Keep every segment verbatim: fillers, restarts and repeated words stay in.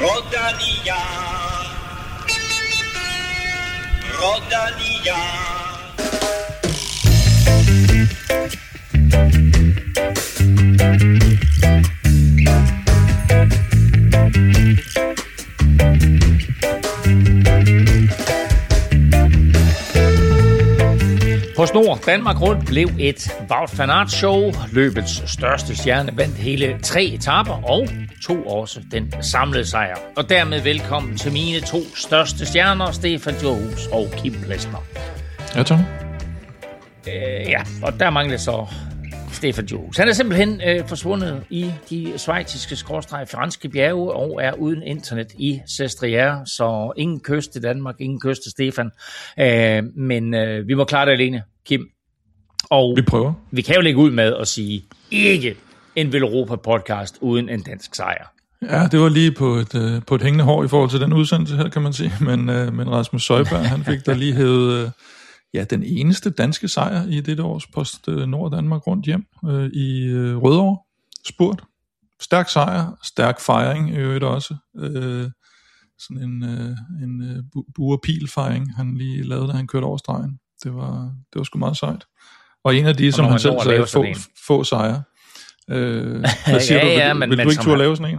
Rodalia, Rodalia. PostNord Danmark Rundt blev et Wout van Aert show. Løbets største stjerne vandt hele tre etaper og tog også den samlede sejr. Og dermed velkommen til mine to største stjerner, Stefan Djurhus og Kim Plesner. Ja, Tom. Øh, ja, og der mangler så Stefan Djurhus. Han er simpelthen øh, forsvundet i de schweiziske skråstreg franske bjerge og er uden internet i Sestriere, så ingen kyst til Danmark, ingen kyst til Stefan. Øh, men øh, vi må klare det alene, Kim. Og vi prøver. Vi kan jo lægge ud med at sige, ikke en Velropa-podcast uden en dansk sejr. Ja, det var lige på et, øh, på et hængende hår i forhold til den udsendelse her, kan man sige. Men, øh, men Rasmus Søjberg, han fik der lige hævet... Øh, Ja, den eneste danske sejr i dette års PostNord Danmark Rundt hjem øh, i øh, Rødovre spurt. Stærk sejr, stærk fejring i øvrigt også. Øh, sådan en, øh, en øh, buerpil-fejring, han lige lavede, da han kørte over stregen. Det var, det var sgu meget sejt. Og en af de, og som han selv sagde, få, få sejre. Øh, hvad siger ja, du? Vil, ja, men, vil du ikke turde lave sådan en?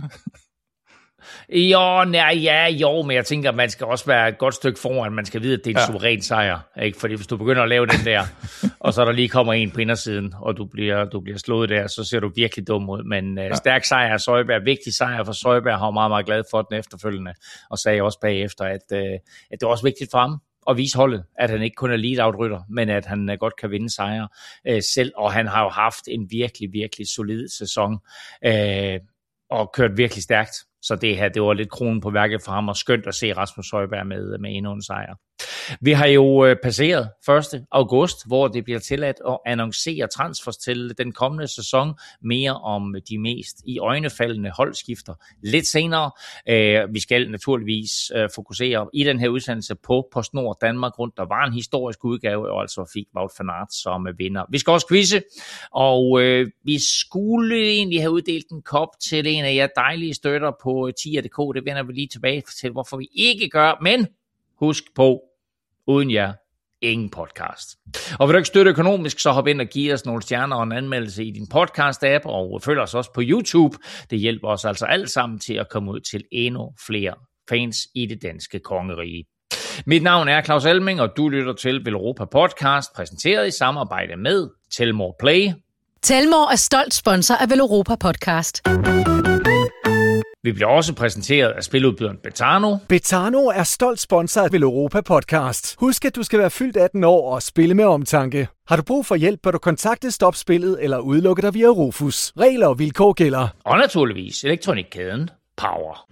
Jo, nej, ja, jo, men jeg tænker, at man skal også være et godt stykke foran. Man skal vide, at det er en ja. suveræn sejr, ikke? Fordi hvis du begynder at lave den der, og så der lige kommer en på indersiden, og du bliver, du bliver slået der, så ser du virkelig dum ud. Men uh, ja. stærk sejr af Søjberg, vigtig sejr for Søjberg, har meget, meget glad for den efterfølgende, og sagde også bagefter, at, uh, at det var også vigtigt for ham at vise holdet, at han ikke kun er lead-out-rytter, men at han uh, godt kan vinde sejre uh, selv, og han har jo haft en virkelig, virkelig solid sæson, uh, og kørt virkelig stærkt. Så det her, det var lidt kronen på værket for ham, og skønt at se Rasmus Søjberg med, med endnu en sejr. Vi har jo øh, passeret første august, hvor det bliver tilladt at annoncere transfers til den kommende sæson. Mere om de mest i øjnefaldende holdskifter lidt senere. Øh, vi skal naturligvis øh, fokusere i den her udsendelse på PostNord Danmark Rundt. Der var en historisk udgave, og altså fik Wout van Aert som vinder. Vi skal også quizze, og øh, vi skulle egentlig have uddelt en kop til en af jer dejlige støtter på tier punktum d k. Det vender vi lige tilbage til, hvorfor vi ikke gør, men husk på, uden jer, ingen podcast. Og vil du ikke støtte økonomisk, så hop ind og giv os nogle stjerner og en anmeldelse i din podcast-app, og følg os også på YouTube. Det hjælper os altså alt sammen til at komme ud til endnu flere fans i det danske kongerige. Mit navn er Claus Elming, og du lytter til Velropa Podcast, præsenteret i samarbejde med Telmore Play. Telmore er stolt sponsor af Velropa Podcast. Vi bliver også præsenteret af spiludbyderen Betano. Betano er stolt sponsor af Velropa Podcast. Husk, at du skal være fyldt atten år og spille med omtanke. Har du brug for hjælp, bør du kontakte Stop Spillet eller udelukke dig via Rufus. Regler og vilkår gælder. Og naturligvis elektronikkæden Power.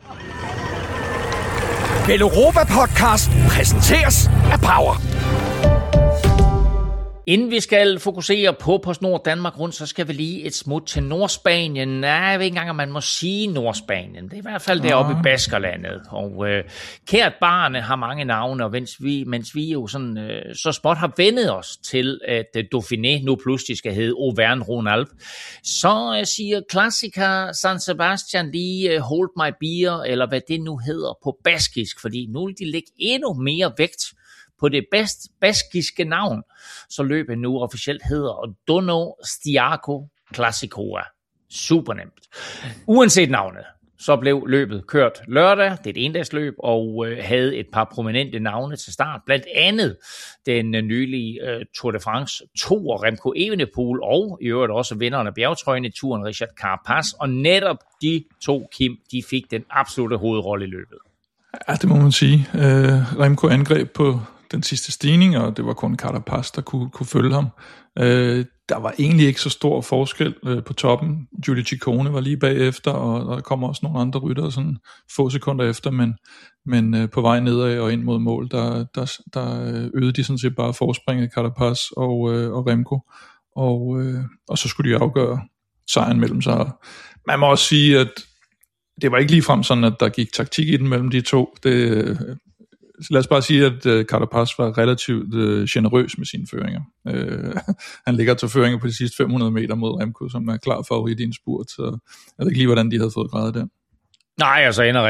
Velropa Podcast præsenteres af Power. Inden vi skal fokusere på PostNord Danmark Rundt, så skal vi lige et smut til Nordspanien. Nej, jeg ved ikke engang, om man må sige Nordspanien. Det er i hvert fald deroppe i Baskerlandet. Og øh, kært barne har mange navne, og mens vi, mens vi jo sådan, øh, så småt har vendet os til, at øh, Dauphiné nu pludselig skal hedde Auvergne-Rhône-Alpes, så øh, siger klassiker San Sebastian lige øh, Hold My Beer, eller hvad det nu hedder på baskisk, fordi nu vil de lægge endnu mere vægt på det bedst baskiske navn, så løbet nu officielt hedder Donostiako Classicoa. Super nemt. Uanset navnet, så blev løbet kørt lørdag. Det er et endagsløb, og øh, havde et par prominente navne til start. Blandt andet den øh, nylige øh, Tour de France toer Remco Evenepoel, og i øvrigt også vinderen af bjergetrøjen i turen Richard Carapaz. Og netop de to, Kim, de fik den absolutte hovedrolle i løbet. Ja, det må man sige. Øh, Remco angreb på den sidste stigning, og det var kun Carapaz, der kunne, kunne følge ham. Øh, der var egentlig ikke så stor forskel øh, på toppen. Giulio Ciccone var lige bagefter, og, og der kommer også nogle andre ryttere sådan få sekunder efter, men, men øh, på vej nedad og ind mod mål, der, der, der øgede de sådan set bare forspringet Carapaz og, øh, og Remco, og, øh, og så skulle de afgøre sejren mellem sig. Man må også sige, at det var ikke ligefrem sådan, at der gik taktik i den mellem de to. Det, lad os bare sige, at uh, Carapaz var relativt uh, generøs med sine føringer. Uh, han ligger til føringer på de sidste fem hundrede meter mod Remco, som er klar favorit i en spurt, så jeg ved ikke lige, hvordan de havde fået gradet den. Nej, altså ender Remco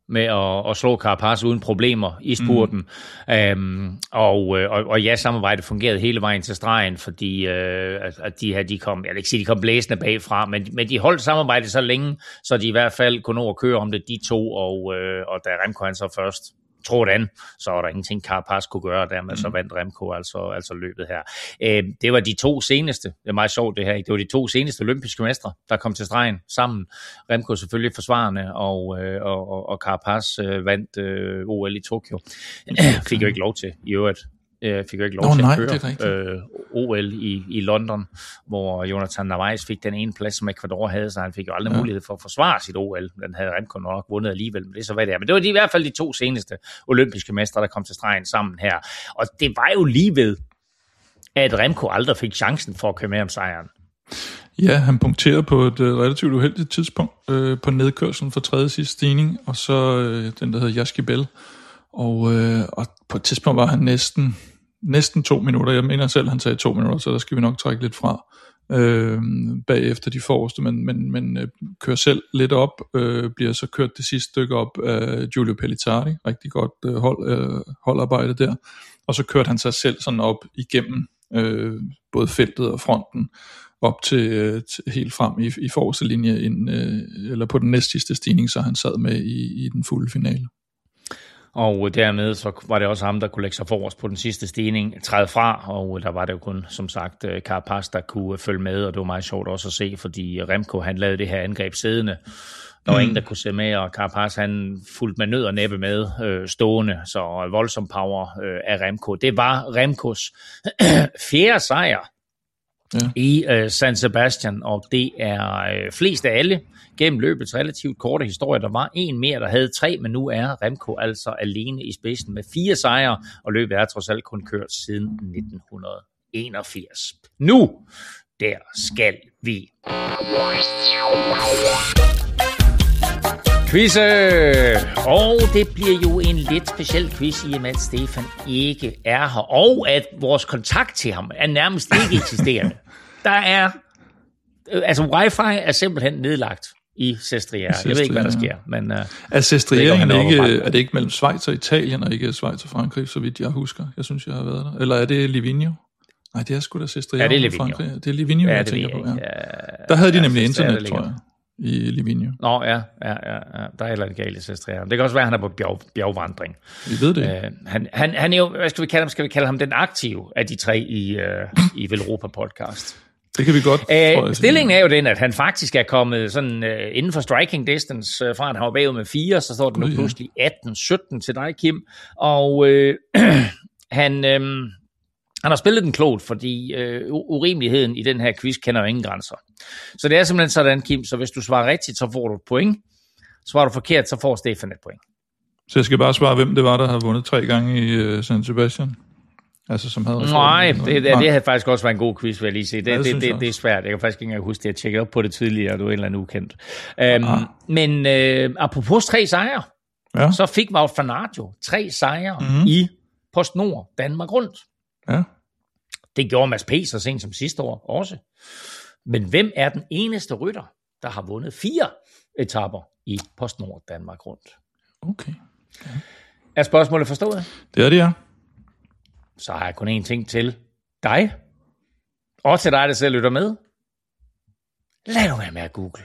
med at, at slå Carapaz uden problemer i spurten. Mm. Øhm, og, og, og ja, samarbejdet fungerede hele vejen til stregen, fordi øh, at de her, de kom, jeg vil ikke sige, de kom blæsende bagfra, men, men de holdt samarbejdet så længe, så de i hvert fald kunne nå at køre om det, de to, og, øh, og da Remco han så først tror den, så var der ingenting Carapaz kunne gøre, og dermed mm. så vandt Remco altså, altså løbet her. Øh, det var de to seneste, det er meget sjovt det her, ikke? Det var de to seneste olympiske mestre, der kom til stregen sammen. Remco selvfølgelig forsvarende, og, øh, og, og Carapaz øh, vandt øh, O L i Tokyo. Fik jo ikke lov til, i øvrigt. Øh, fik jo ikke lov Nå, til nej, at køre øh, O L i, i London, hvor Jonathan Narvaez fik den ene plads, som Ecuador havde, så han fik jo aldrig ja. mulighed for at forsvare sit O L. Den havde Remco nok vundet alligevel, men det er så hvad det er. Men det var de, i hvert fald de to seneste olympiske mestre, der kom til stregen sammen her. Og det var jo lige ved, at Remco aldrig fik chancen for at køre med om sejren. Ja, han punkterede på et uh, relativt uheldigt tidspunkt øh, på nedkørslen for tredje sidste stigning, og så øh, den, der hedder Jaskibel. Og, øh, og på et tidspunkt var han næsten næsten to minutter. Jeg mener selv, han sagde to minutter, så der skal vi nok trække lidt fra øh, bagefter de forreste, men, men, men øh, kører selv lidt op, øh, bliver så kørt det sidste stykke op af Giulio Pellittari, rigtig godt øh, hold, øh, holdarbejde der, og så kørte han sig selv sådan op igennem øh, både feltet og fronten, op til, øh, til helt frem i, i forreste linje, ind, øh, eller på den næstsidste stigning, så han sad med i, i den fulde finale. Og dermed så var det også ham, der kunne lægge sig forrest på den sidste stigning, træde fra, og der var det jo kun, som sagt, Carapaz, der kunne følge med, og det var meget sjovt også at se, fordi Remco, han lavede det her angreb siddende. Der var mm. ingen, der kunne se med, og Carapaz, han fulgte med nød og næppe med øh, stående, så voldsom power øh, af Remco. Det var Remcos fjerde sejr ja. i øh, San Sebastian, og det er øh, flest af alle gennem løbets relativt korte historie. Der var en mere, der havde tre, men nu er Remco altså alene i spidsen med fire sejre, og løbet er trods alt kun kørt siden nitten enogfirs. Nu, der skal vi quizze! Og det bliver jo en lidt speciel quiz, i og med at Stefan ikke er her, og at vores kontakt til ham er nærmest ikke eksisterende. Der er, altså wifi er simpelthen nedlagt i Sestriere. Jeg ved ikke, hvad der sker. Men, uh, er Sestriere ikke, er det ikke mellem Schweiz og Italien, og ikke Schweiz og Frankrig, så vidt jeg husker? Jeg synes, jeg har været der. Eller er det Livigno? Nej, det er sgu da Sestriere. Ja, det er Livigno. Frankrig. Det er Livigno, ja, jeg tænker på. Ja. Ja, der havde de ja, nemlig internet, tror jeg, i Livigno. Nå, ja, ja, ja, ja. Der er heller ikke galt i Sestriere. Det kan også være, at han er på bjerg, bjergvandring. Vi ved det. Uh, han, han, han er jo, hvad skal vi kalde ham? Skal vi kalde ham den aktive af de tre i, uh, i Velropa podcast? Det kan vi godt. Æh, stillingen er jo den, at han faktisk er kommet sådan uh, inden for striking distance uh, fra, at han var bagud med fire, så står det nu pludselig atten sytten til dig, Kim. Og øh, han, øh, han har spillet den klogt, fordi øh, urimeligheden i den her quiz kender jo ingen grænser. Så det er simpelthen sådan, Kim, så hvis du svarer rigtigt, så får du et point. Svarer du forkert, så får Stefan et point. Så jeg skal bare svare, hvem det var, der har vundet tre gange i uh, San Sebastian? Altså, som havde Nej, det, det, det havde faktisk også været en god quiz, vil jeg lige sige. Det, ja, det, det, det, det er svært. Jeg kan faktisk ikke engang huske det. Jeg tjekkede op på det tidligere, og du er en eller anden ukendt. Um, ah. Men uh, apropos tre sejre, ja. så fik Wout van Aert jo tre sejre mm-hmm. i PostNord Danmark rundt. Ja. Det gjorde Mads P. så sent som sidste år også. Men hvem er den eneste rytter, der har vundet fire etaper i PostNord Danmark rundt? Okay. Ja. Er spørgsmålet forstået? Det er det, ja. Så har jeg kun én ting til dig, og til dig, der selv lytter med. Lad nu være med at google.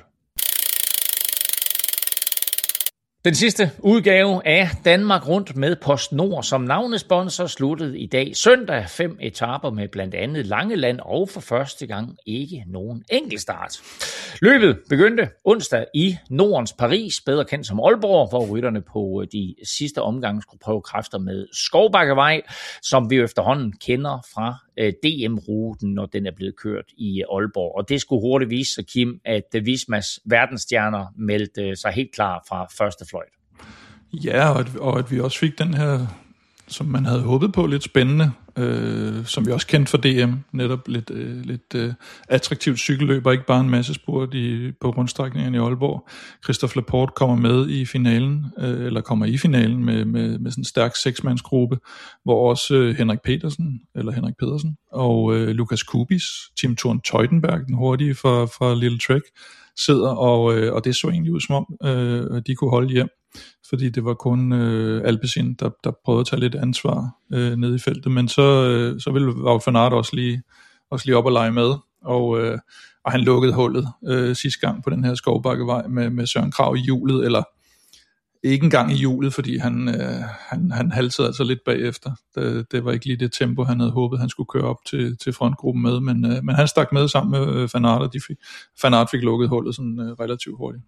Den sidste udgave af Danmark rundt med PostNord som navnesponsor sluttede i dag søndag. Fem etaper med blandt andet Langeland og for første gang ikke nogen enkeltstart. Løbet begyndte onsdag i Nordens Paris, bedre kendt som Aalborg, hvor rytterne på de sidste omgange skulle prøve kræfter med Skovbakkevej, som vi efterhånden kender fra D M-ruten, når den er blevet kørt i Aalborg. Og det skulle hurtigt vise sig, Kim, at Vismas verdensstjerner meldte sig helt klar fra første fløjt. Ja, og at, og at vi også fik den her, som man havde håbet på, lidt spændende, øh, som vi også kendte fra D M, netop lidt, øh, lidt øh, attraktivt cykelløb, og ikke bare en masse spurt i, på rundstrækningen i Aalborg. Christophe Laporte kommer med i finalen, øh, eller kommer i finalen med, med, med sådan en stærk seksmandsgruppe, hvor også øh, Henrik Petersen, eller Henrik Pedersen, og øh, Lukas Kubis, Tim Thorn Teutenberg, den hurtige fra, fra Little Trek, sidder, og, øh, og det så egentlig ud som om, øh, de kunne holde hjem, fordi det var kun øh, Alpecin, der, der prøvede at tage lidt ansvar øh, nede i feltet, men så, øh, så ville Wout van Aert også lige, også lige op og lege med, og, øh, og han lukkede hullet øh, sidste gang på den her Skovbakkevej med, med Søren Kragh i hjulet, eller ikke engang i hjulet, fordi han, øh, han, han halsede altså lidt bagefter. Det, det var ikke lige det tempo, han havde håbet, han skulle køre op til, til frontgruppen med, men, øh, men han stak med sammen med øh, Van Aert, og de fik, Van Aert fik lukket hullet sådan øh, relativt hurtigt.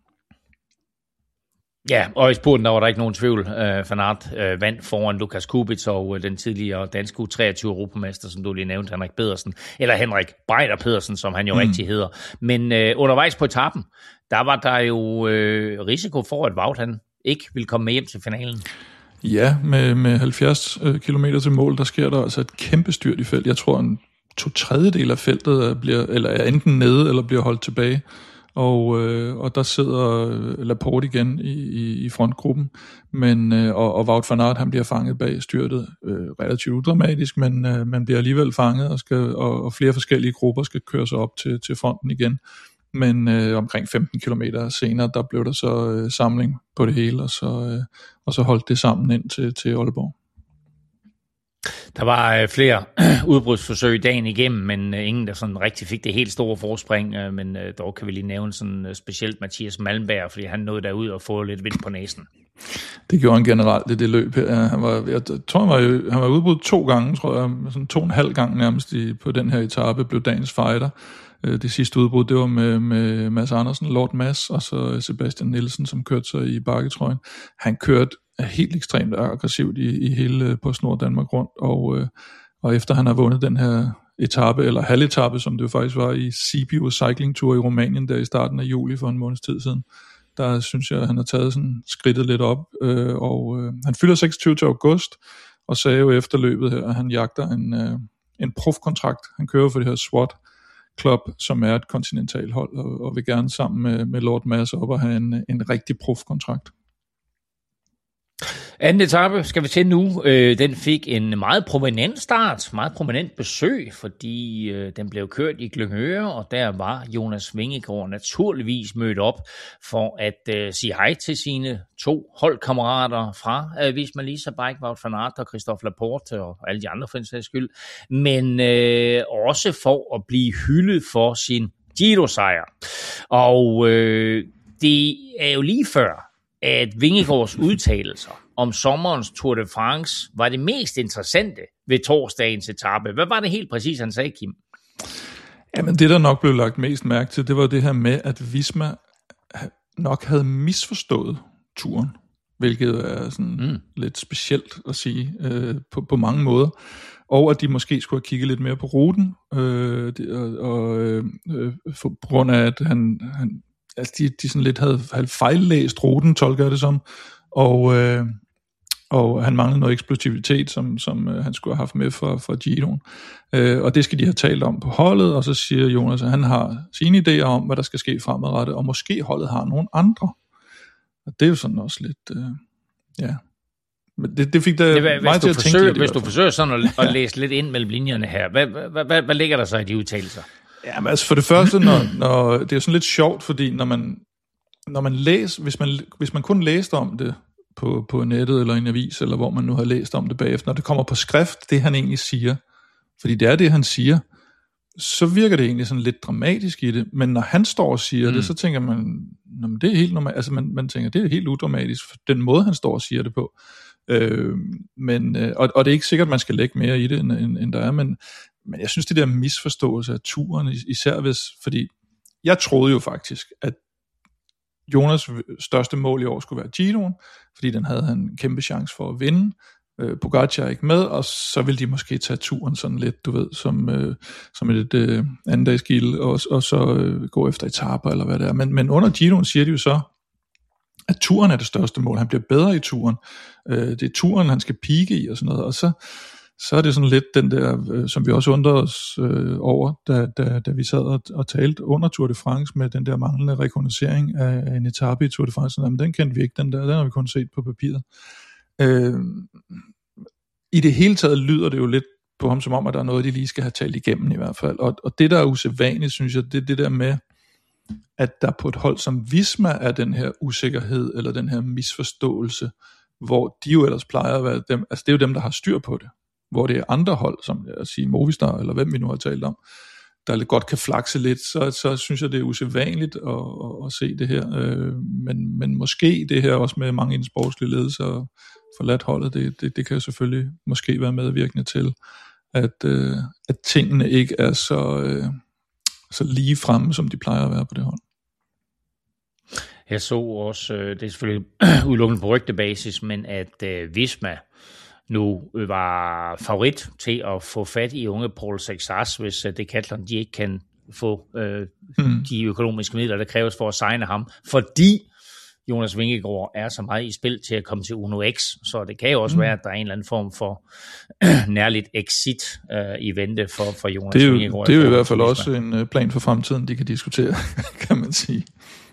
Ja, og i spurten der var der ikke nogen tvivl. Uh, Van Aert uh, vandt foran Lukas Kubic og uh, den tidligere danske U treogtyve europamester, som du lige nævnte, Henrik Pedersen, eller Henrik Breider Pedersen, som han jo mm. rigtig hedder. Men uh, undervejs på etappen, der var der jo uh, risiko for, at Wout han ikke ville komme med hjem til finalen. Ja, med, med halvfjerds kilometer til mål, der sker der altså et kæmpe styrt i felt. Jeg tror, en to tredjedel af feltet bliver, eller er enten nede, eller bliver holdt tilbage. Og, øh, og der sidder Laporte igen i, i, i frontgruppen, men, øh, og, og Wout van Aert, han bliver fanget bag styrtet, øh, relativt udramatisk, men øh, man bliver alligevel fanget, og, skal, og, og flere forskellige grupper skal køre sig op til, til fronten igen. Men øh, omkring femten kilometer senere, der blev der så øh, samling på det hele, og så, øh, og så holdt det sammen ind til, til Aalborg. Der var øh, flere udbrudsforsøg dagen igennem, men øh, ingen, der sådan rigtig fik det helt store forspring, øh, men øh, dog kan vi lige nævne sådan øh, specielt Mathias Malmberg, fordi han nåede derud og få lidt vind på næsen. Det gjorde han generelt, det, det løb her. Han var, jeg tror, han var, han var udbrudt to gange, tror jeg, sådan to og en halv gang nærmest i, på den her etape, blev dagens fighter. Det sidste udbrud, det var med, med Mads Andersen, Lord Mads, og så Sebastian Nielsen, som kørte sig i bakketrøjen. Han kørte helt ekstremt aggressivt i, i hele PostNord Danmark rundt, og, og efter han har vundet den her etape, eller halvetape, som det jo faktisk var i Sibiu Cycling Tour i Rumænien, der i starten af juli for en måneds tid siden, der synes jeg, at han har taget sådan skridtet lidt op, øh, og øh, han fylder seksogtyve til august, og sagde jo efter løbet her, at han jagter en, øh, en profkontrakt. Han kører for det her SWAT Club, som er et kontinentalhold, og, og vil gerne sammen med, med Lord Mads op og have en, en rigtig profkontrakt. Anden etape skal vi til nu. Øh, den fik en meget prominent start, meget prominent besøg, fordi øh, den blev kørt i Glyngøre, og der var Jonas Vingegaard naturligvis mødt op for at øh, sige hej til sine to holdkammerater fra øh, Visma Lease Bike, Wout van Aert og Christophe Laporte og alle de andre for en sags skyld, men øh, også for at blive hyldet for sin Giro-sejr. Og øh, det er jo lige før, at Vingegaards udtalelser om sommerens Tour de France var det mest interessante ved torsdagens etape. Hvad var det helt præcis, han sagde, Kim? Jamen det, der nok blev lagt mest mærke til, det var det her med, at Visma nok havde misforstået turen, hvilket er sådan mm. lidt specielt at sige øh, på, på mange måder. Og at de måske skulle have kigget lidt mere på ruten, øh, og, og øh, for, på grund af, at han... han altså de, de sådan lidt havde, havde fejllæst ruten, tolker jeg det som, og, øh, og han manglede noget eksplosivitet, som, som øh, han skulle have haft med fra, fra Giroen. Øh, og det skal de have talt om på holdet, og så siger Jonas, at han har sine idéer om, hvad der skal ske fremadrettet, og måske holdet har nogle andre. Og det er jo sådan også lidt, øh, ja... Men det, det fik da det, mig til at tænke lidt. Hvis du forsøger sådan at, at læse lidt ind mellem linjerne her, hvad, hvad, hvad, hvad ligger der så i de udtalelser? Ja, men altså for det første, når, når, det er sådan lidt sjovt, fordi når man, når man læser, hvis man, hvis man kun læste om det på, på nettet eller en avis, eller hvor man nu har læst om det bagefter, når det kommer på skrift, det han egentlig siger, fordi det er det, han siger, så virker det egentlig sådan lidt dramatisk i det, men når han står og siger mm. det, så tænker man, det er helt normalt, altså man, man tænker, det er helt udramatisk, for den måde, han står og siger det på. Øh, men, og, og det er ikke sikkert, at man skal lægge mere i det, end, end, end der er, men Men jeg synes, det der misforståelse af turen, især hvis, fordi jeg troede jo faktisk, at Jonas største mål i år skulle være Giroen, fordi den havde han en kæmpe chance for at vinde. Øh, Pogacar er ikke med, og så vil de måske tage turen sådan lidt, du ved, som, øh, som et øh, andendagsgilde, og, og så øh, gå efter etaper, eller hvad det er. Men, men under Giroen siger de jo så, at turen er det største mål. Han bliver bedre i turen. Øh, det er turen, han skal peake i, og sådan noget, og så så er det sådan lidt den der, øh, som vi også undrede os øh, over, da, da, da vi sad og, og talte under Tour de France med den der manglende rekognoscering af en etape i Tour de France. Jamen, den kendte vi ikke, den der, den har vi kun set på papiret. Øh, I det hele taget lyder det jo lidt på ham som om, at der er noget, de lige skal have talt igennem i hvert fald. Og, og det, der er usædvanligt, synes jeg, det er det der med, at der på et hold som Visma er den her usikkerhed, eller den her misforståelse, hvor de jo ellers plejer at være dem, altså det er jo dem, der har styr på det, hvor det er andre hold, som jeg siger Movistar, eller hvem vi nu har talt om, der godt kan flakse lidt, så, så synes jeg, det er usædvanligt at, at, at se det her. Øh, men, men måske det her også med mange i den sportslige ledelse og forladt holdet, det, det, det kan jo selvfølgelig måske være medvirkende til, at, øh, at tingene ikke er så, øh, så lige fremme, som de plejer at være på det hold. Jeg så også, det er selvfølgelig udelukkende på rygtebasis, men at øh, Visma nu var favorit til at få fat i unge Paul Sexas, hvis uh, Decathlon de ikke kan få øh, mm. de økonomiske midler, der kræves for at signe ham, fordi Jonas Vingegaard er så meget i spil til at komme til Uno X, så det kan jo også mm. være, at der er en eller anden form for nærligt exit øh, i vente for, for Jonas det er jo, Vingegaard. Det er jo i hvert fald også en plan for fremtiden, de kan diskutere, kan man sige.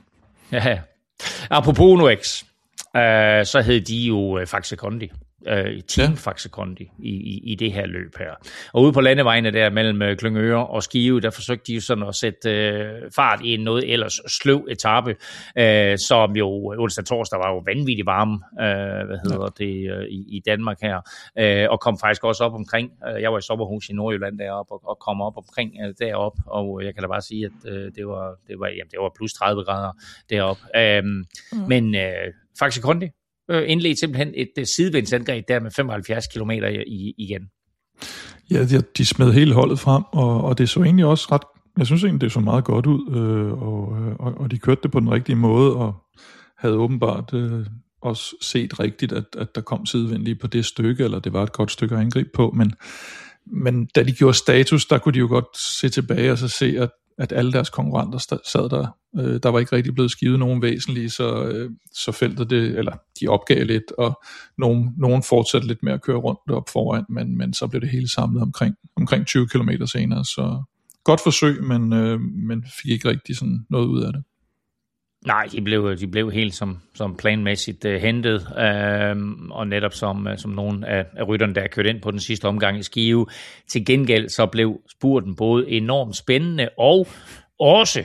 Ja, apropos Uno X, øh, så hed de jo Faxe Kondi. Uh, Team ja. Faxe Kondi i, i, i det her løb her. Og ude på landevejene der mellem Klyngøre og Skive, der forsøgte de jo sådan at sætte uh, fart i en noget ellers sløv etape, uh, som jo onsdag torsdag var jo vanvittigt varme, uh, hvad hedder ja. det, uh, i, i Danmark her, uh, og kom faktisk også op omkring, uh, jeg var i sommerhus i Nordjylland deroppe, og, og kom op omkring uh, deroppe, og jeg kan da bare sige, at uh, det var, det var, jamen, det var plus tredive grader deroppe. Uh, mm. Men uh, Faxe Kondi indledt simpelthen et sidevindsangreb der med femoghalvfjerds kilometer i, igen. Ja, de, de smed hele holdet frem, og, og det så egentlig også ret, jeg synes egentlig, det så meget godt ud, øh, og, og, og de kørte det på den rigtige måde, og havde åbenbart øh, også set rigtigt, at, at der kom sidevind lige på det stykke, eller det var et godt stykke at angribe på, men, men da de gjorde status, der kunne de jo godt se tilbage og så se, at at alle deres konkurrenter sad der. Øh, der var ikke rigtig blevet skivet nogen væsentlige, så, øh, så feltet det, eller de opgav lidt, og nogen, nogen fortsatte lidt med at køre rundt op foran, men, men så blev det hele samlet omkring, omkring tyve kilometer senere, så godt forsøg, men, øh, men fik ikke rigtig sådan noget ud af det. Nej, de blev, de blev helt som, som planmæssigt uh, hentet, uh, og netop som, uh, som nogle af, af rytterne, der er kørt ind på den sidste omgang i Skive. Til gengæld så blev spurten både enormt spændende og også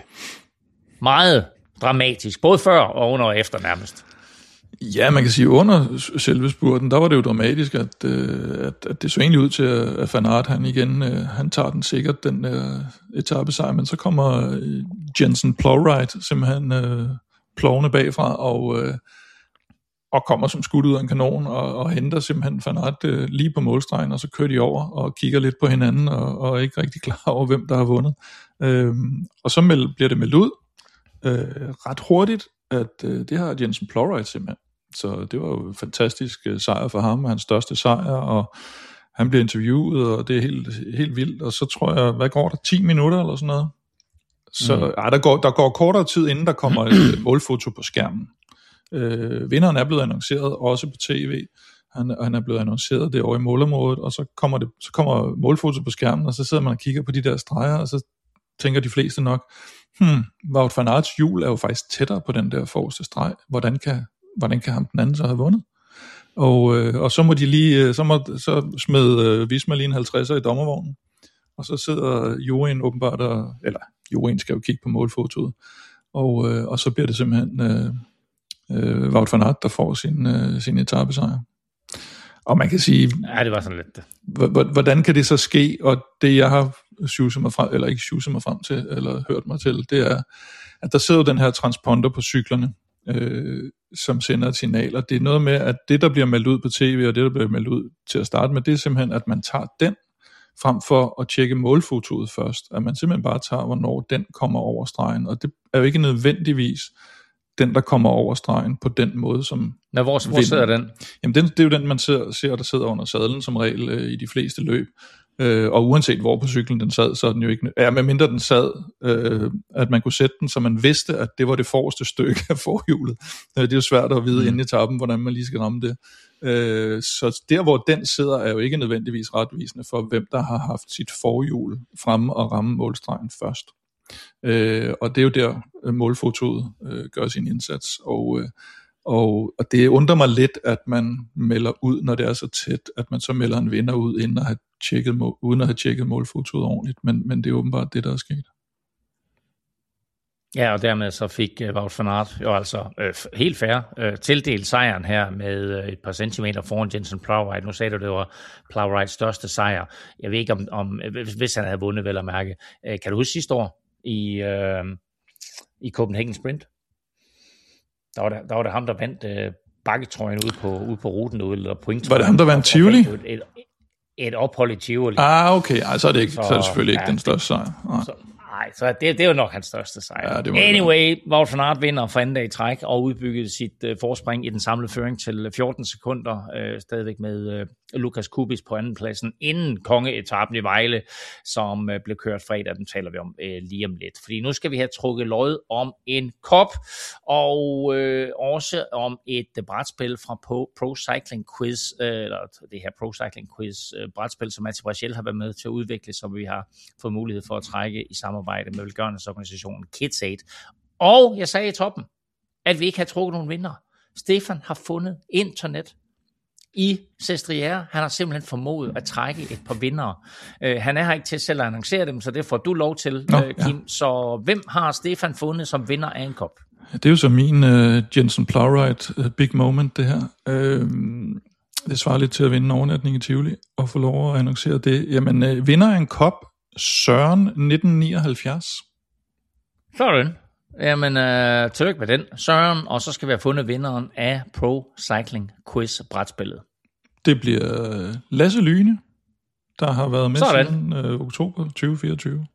meget dramatisk, både før og under og efter nærmest. Ja, man kan sige, under selve spurten, der var det jo dramatisk, at, øh, at, at det så egentlig ud til, at Van Aert, han igen, øh, han tager den sikkert, den øh, etapesejr, men så kommer øh, Jensen Plowright simpelthen øh, plovende bagfra, og, øh, og kommer som skud ud af en kanon, og, og henter simpelthen Van Aert øh, lige på målstregen, og så kører de over, og kigger lidt på hinanden, og, og er ikke rigtig klar over, hvem der har vundet. Øh, og så meld, bliver det meldt ud øh, ret hurtigt, at øh, det har Jensen Plowright simpelthen. Så det var jo en fantastisk sejr for ham, hans største sejr, og han blev interviewet, og det er helt, helt vildt. Og så tror jeg, hvad går der, ti minutter eller sådan noget? Så mm. ja, der, går, der går kortere tid, inden der kommer et målfoto på skærmen. Øh, vinderen er blevet annonceret, også på tv. Han, han er blevet annonceret derovre i målområdet, og så kommer, det, så kommer målfoto på skærmen, og så sidder man og kigger på de der streger, og så tænker de fleste nok, hmm, Wout van Aerts hjul er jo faktisk tættere på den der forreste streg. Hvordan kan hvordan kan ham den anden så have vundet? Og, øh, og så må de lige, så, må, så smed øh, Visma lige en halvtredser i dommervognen, og så sidder juryen åbenbart, og, eller juryen skal jo kigge på målfotoet, og, øh, og så bliver det simpelthen øh, øh, Wout van Aert, der får sin, øh, sin etapesejr. Og man kan sige, ja, det var sådan lidt. Hvordan kan det så ske? Og det jeg har sjuset mig frem, eller ikke sjuset mig frem til, eller hørt mig til, det er, at der sidder den her transponder på cyklerne, Øh, som sender et signal, og det er noget med, at det, der bliver meldt ud på tv, og det, der bliver meldt ud til at starte med, det er simpelthen, at man tager den, frem for at tjekke målfotoet først, at man simpelthen bare tager, hvornår den kommer over stregen, og det er jo ikke nødvendigvis den, der kommer over stregen på den måde, som... Nå, hvor, hvor sidder den? Jamen, den, det er jo den, man ser, ser der sidder under sadlen, som regel øh, i de fleste løb. Øh, og uanset hvor på cyklen den sad, så er den jo ikke... Ja, medmindre den sad, øh, at man kunne sætte den, så man vidste, at det var det forreste stykke af forhjulet. Øh, det er jo svært at vide mm. inde i etappen, hvordan man lige skal ramme det. Øh, så der, hvor den sidder, er jo ikke nødvendigvis retvisende for, hvem der har haft sit forhjul fremme og ramme målstregen først. Øh, og det er jo der, målfotoet øh, gør sin indsats, og... Øh, Og, og det undrer mig lidt, at man melder ud, når det er så tæt, at man så melder en vinder ud, inden at have tjekket mål, uden at have tjekket målfotoet ordentligt. Men, men det er åbenbart det, der er sket. Ja, og dermed så fik uh, Wout van Aert jo altså øh, helt fair øh, tildelt sejren her med øh, et par centimeter foran Jensen Plowright. Nu sagde du, det var Plowrights største sejr. Jeg ved ikke, om, om hvis han havde vundet, vel at mærke. Øh, kan du huske sidste år i, øh, i Copenhagen Sprint? Der var det, der var det ham, der vandt øh, bakketrøjen ude på, ude på ruten, ude, eller pointtrøjen. Var det ham, der vandt Tivoli? Et, et, et ophold i Tivoli. Ah, okay. Ej, så er det, ikke, så, så er det selvfølgelig ja, ikke den største sejr. Så, Nej, så det, det er jo nok hans største sejr. Ja, anyway, Wout van Aert vinder for anden dag i træk og udbyggede sit uh, forspring i den samlede føring til fjorten sekunder, uh, stadigvæk med uh, Lukas Kubis på andenpladsen, inden kongeetappen i Vejle, som uh, blev kørt fredag. Den taler vi om uh, lige om lidt. Fordi nu skal vi have trukket lod om en kop, og uh, også om et uh, brætspil fra Pro, Pro Cycling Quiz, uh, eller det her Pro Cycling Quiz uh, brætspil, som Matti Brachel har været med til at udvikle, som vi har fået mulighed for at trække i samarbejde med velgørenhedsorganisationen KidsAid. Og jeg sagde i toppen, at vi ikke har trukket nogen vinder. Stefan har fundet internet i Sestriere. Han har simpelthen formået at trække et par vindere. Uh, han er her ikke til selv at annoncere dem, så det får du lov til, Nå, uh, Kim. Ja. Så hvem har Stefan fundet som vinder af en kop? Det er jo så min uh, Jensen Plowright uh, big moment, det her. Uh, det svarer lidt til at vinde en overnatning i Tivoli, og få lov at annoncere det. Jamen, uh, vinder af en kop, Søren nitten nioghalvfjerds. Sådan. Jamen, øh, tillykke med den, Søren. Og så skal vi have fundet vinderen af Pro Cycling Quiz brætspillet. Det bliver Lasse Lyne, der har været med Sådan. siden øh, oktober tyve fireogtyve.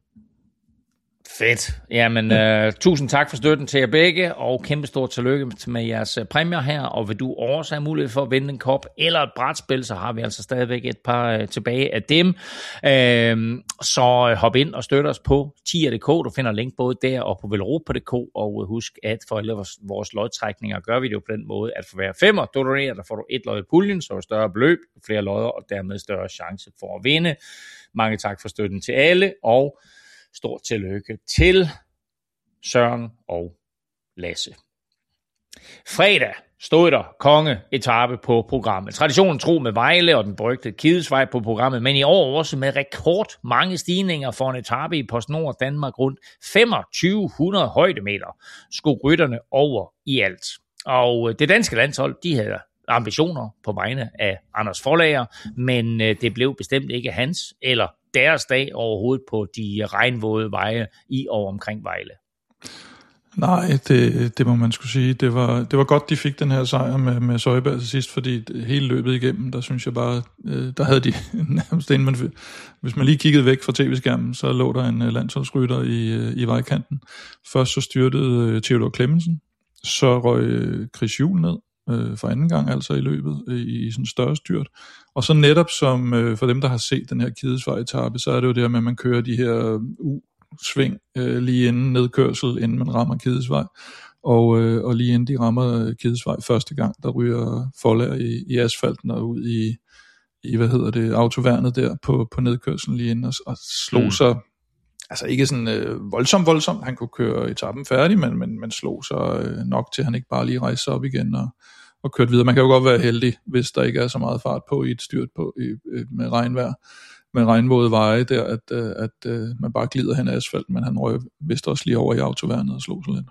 Fedt. Jamen, ja. øh, tusind tak for støtten til jer begge, og kæmpe stort tillykke med jeres præmier her, og vil du også have mulighed for at vinde en kop eller et brætspil, så har vi altså stadigvæk et par øh, tilbage af dem. Øh, så hop ind og støt os på tier punktum d k. Du finder link både der og på velropa punktum d k, og husk, at for alle vores, vores lodtrækninger gør vi det jo på den måde, at for hver femmer, du donerer, der får du et lod i puljen, så er større beløb, flere lodder, og dermed større chance for at vinde. Mange tak for støtten til alle, og stort tillykke til Søren og Lasse. Fredag stod der kongeetape på programmet. Traditionen tro med Vejle og den berygtede Kidesvej på programmet, men i år også med rekord mange stigninger for en etape i PostNord Danmark rundt femogtyve hundrede højdemeter skulle rytterne over i alt. Og det danske landshold, de havde ambitioner på vegne af Anders Forlager, men det blev bestemt ikke hans eller deres dag overhovedet på de regnvåde veje i og omkring Vejle. Nej, det, det må man skulle sige. Det var, det var godt, de fik den her sejr med, med Søjberg til sidst, fordi hele løbet igennem, der synes jeg bare, der havde de nærmest inden man, hvis man lige kiggede væk fra tv-skærmen, så lå der en landsholdsrytter i, i vejkanten. Først så styrtede Theodor Clemmensen, så røg Chris Juhl ned, for anden gang altså i løbet, i, i sådan en større styrt. Og så netop som, øh, for dem, der har set den her Kidesvej-etape, så er det jo det med, at man kører de her U-sving øh, lige inden nedkørsel, inden man rammer Kidesvej. Og, øh, og lige inden de rammer Kidesvej første gang, der ryger Forlager i, i asfalten og ud i, i, hvad hedder det, autoværnet der på, på nedkørselen lige inden, og, og slog mm. sig, altså ikke sådan øh, voldsomt, voldsomt, han kunne køre etappen færdig, men, men, men slog sig øh, nok til, at han ikke bare lige rejste sig op igen og og kørt videre. Man kan jo godt være heldig, hvis der ikke er så meget fart på i et styrt på i, med regnvejr, med regnvåde veje der, at, at, at, at man bare glider hen ad asfalt, men han røg vist også lige over i autoværnet og slog sig lidt.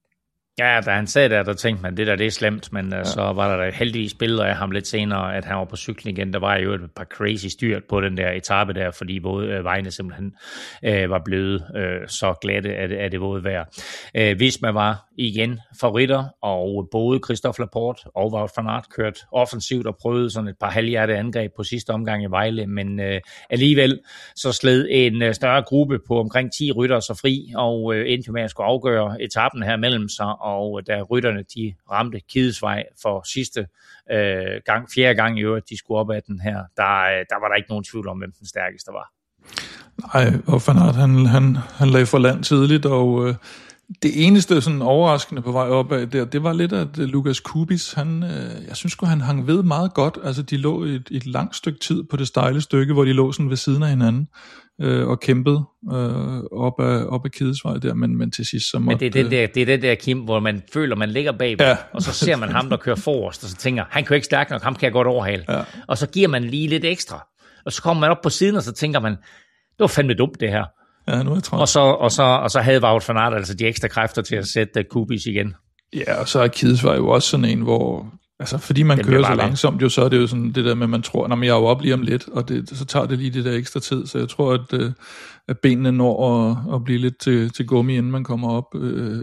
Ja, da han sagde det, der tænkte man, det der, det er slemt, men ja. Så var der heldigvis billeder af ham lidt senere, at han var på cyklen igen. Der var jo et par crazy styrt på den der etape der, fordi både øh, vejene simpelthen øh, var blevet øh, så glatte af det, af det våde vejr. Øh, Visma var igen favoritter, og både Christophe Laporte og Wout van Aert kørte offensivt og prøvede sådan et par halvhjerte angreb på sidste omgang i Vejle, men øh, alligevel så sled en øh, større gruppe på omkring ti rytter så fri, og øh, endte med at skulle afgøre etappen her mellem sig, og da rytterne de ramte Kidesvej for sidste øh, gang, fjerde gang i øvrigt, de skulle op ad den her, der, der var der ikke nogen tvivl om, hvem den stærkeste var. Nej, og Van Aert, han, han, han lagde for land tidligt, og øh, det eneste sådan overraskende på vej opad der, det var lidt, at Lukas Kubis, han, øh, jeg synes sgu, han hang ved meget godt. Altså, de lå i et, et langt stykke tid på det stejle stykke, hvor de lå sådan ved siden af hinanden øh, og kæmpede øh, op ad, op ad Kidesvej der, men, men til sidst så måtte... Men det er, den der, det er den der, Kim, hvor man føler, man ligger bagved, ja. Og så ser man ham, der kører forrest, og så tænker, han kører ikke stærkt nok, ham kan jeg godt overhale. Ja. Og så giver man lige lidt ekstra. Og så kommer man op på siden, og så tænker man, det var fandme dumt det her. Ja, nu er jeg træt. Og så, og, så, og så havde Wout van Aert altså de ekstra kræfter til at sætte Kubis igen. Ja, og så er Kidesvej jo også sådan en, hvor... Altså, fordi man kører så langsomt, jo, så er det jo sådan det der med, at man tror, at jeg er jo op lige om lidt, og det, så tager det lige det der ekstra tid. Så jeg tror, at, øh, at benene når at, at blive lidt til, til gummi, inden man kommer op øh,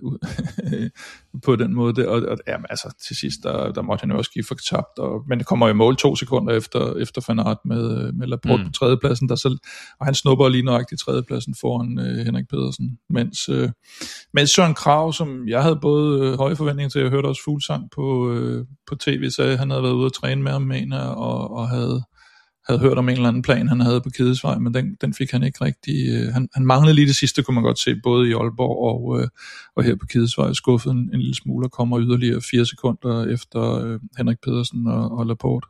på den måde. Der. Og, og jamen, altså, til sidst, der, der måtte han jo også give for tabt. Og, men det kommer jo i mål to sekunder efter, efter Van Aert med, med Laporte mm. på tredjepladsen. Der så, og han snupper lige nøjagtigt tredjepladsen foran øh, Henrik Pedersen. Mens, øh, mens Søren Kragh, som jeg havde både øh, høje forventninger til, jeg hørte også Fuglsang på, øh, på tv, sagde, han havde været ude at træne med ham, mener, og, og havde, havde hørt om en eller anden plan, han havde på Kidesvej, men den, den fik han ikke rigtig. Øh, han, han manglede lige det sidste, kunne man godt se, både i Aalborg og, øh, og her på Kidesvej, skuffede en, en lille smule og kommer yderligere fire sekunder efter øh, Henrik Pedersen og, og Laporte.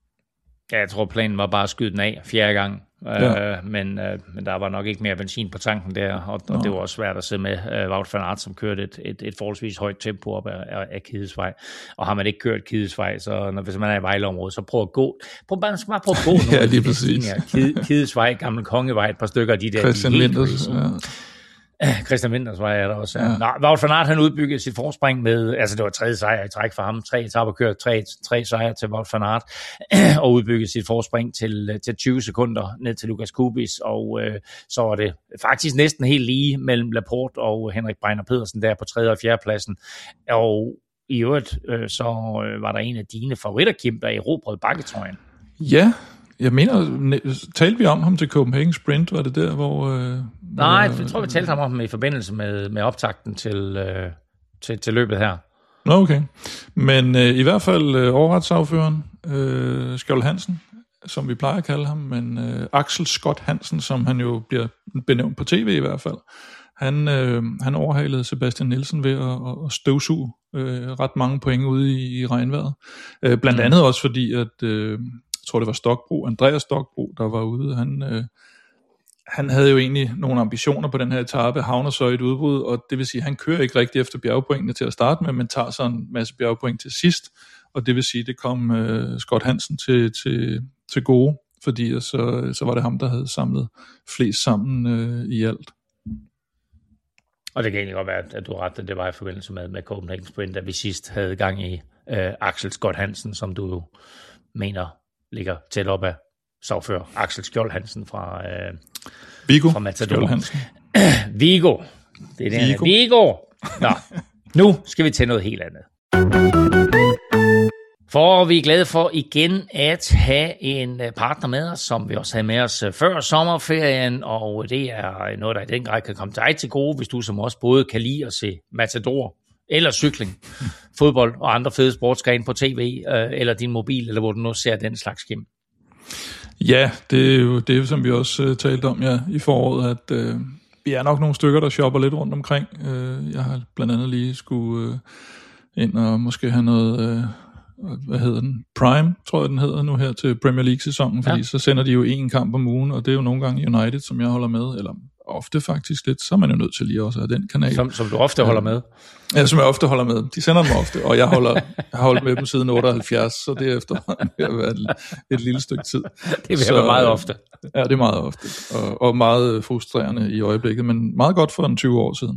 Ja, jeg tror, planen var bare at skyde den af fjerde gang, ja. øh, men, øh, men der var nok ikke mere benzin på tanken der, og, og det var også svært at sidde med øh, Wout van Aert, som kørte et, et, et forholdsvis højt tempo op af, af, af Kidesvej, og har man ikke kørt Kidesvej, så når, hvis man er i Vejleområdet, så prøv at gå, prøv, man skal bare prøve at gå nogle ja, lige præcis. Kid, Kidesvej, Gamle Kongevej, et par stykker af de der. Christian de Linders, ja. Christian Winters var jeg der også. Ja. Nå, Wout van Aert, han udbyggede sit forspring med, altså det var tredje sejr i træk for ham, tre etaper kørt, tre, tre sejre til Wout van Aert, og udbyggede sit forspring til, til tyve sekunder ned til Lukas Kubis, og øh, så var det faktisk næsten helt lige mellem Laporte og Henrik Breiner Pedersen der på tredje og fjerde pladsen, og i øvrigt øh, så øh, var der en af dine favoritter, Kim, der erobrede bakketrøjen. Ja, jeg mener, talte vi om ham til Copenhagen Sprint, var det der, hvor... Øh, Nej, jeg tror, vi talte om ham i forbindelse med, med optakten til, øh, til, til løbet her. Nå, okay. Men øh, i hvert fald øh, overretssagføreren, øh, Skjold Hansen, som vi plejer at kalde ham, men øh, Axel Scott Hansen, som han jo bliver benævnt på tv i hvert fald, han, øh, han overhalede Sebastian Nielsen ved at, at støvsuge øh, ret mange point ude i, i regnvejret. Øh, blandt mm. andet også fordi, at... Øh, jeg tror det var Stokbro, Andreas Stokbro, der var ude, han, øh, han havde jo egentlig nogle ambitioner på den her etape, havner så i et udbrud, og det vil sige, at han kører ikke rigtig efter bjergpointene til at starte med, men tager så en masse bjergpoint til sidst, og det vil sige, det kom øh, Scott Hansen til, til, til gode, fordi så, så var det ham, der havde samlet flest sammen øh, i alt. Og det kan egentlig godt være, at du har ret, at det var i forbindelse med, med Copenhagen Sprint, at vi sidst havde gang i øh, Axel Scott Hansen, som du jo mener ligger tæt op af sagfører Axel Skjold Hansen fra, øh, Viggo fra Matador. Skjold Hansen. Viggo. Det er det, Viggo. Viggo. Nå, nu skal vi til noget helt andet. For vi er glade for igen at have en partner med os, som vi også havde med os før sommerferien, og det er noget, der i den grad kan komme dig til gode, hvis du som også både kan lide at se Matador, eller cykling, fodbold og andre fede sportsgrene på tv, øh, eller din mobil, eller hvor du nu ser den slags, Kim. Ja, det er jo det, som vi også uh, talte om ja, i foråret, at uh, vi er nok nogle stykker, der shopper lidt rundt omkring. Uh, jeg har blandt andet lige skulle uh, ind og måske have noget, uh, hvad hedder den, Prime, tror jeg den hedder nu her til Premier League-sæsonen, fordi ja. Så sender de jo en kamp om ugen, og det er jo nogle gange United, som jeg holder med, eller ofte faktisk lidt, så er man jo nødt til lige også at have den kanal. Som, som du ofte holder med? Ja, som jeg ofte holder med. De sender dem ofte, og jeg, holder, jeg har holdt med dem siden otteoghalvfjerds, så det er efterhånden ved at være et, et lille stykke tid. Det vil så, være meget ofte. Ja, det er meget ofte, og, og meget frustrerende i øjeblikket, men meget godt for en tyve år siden.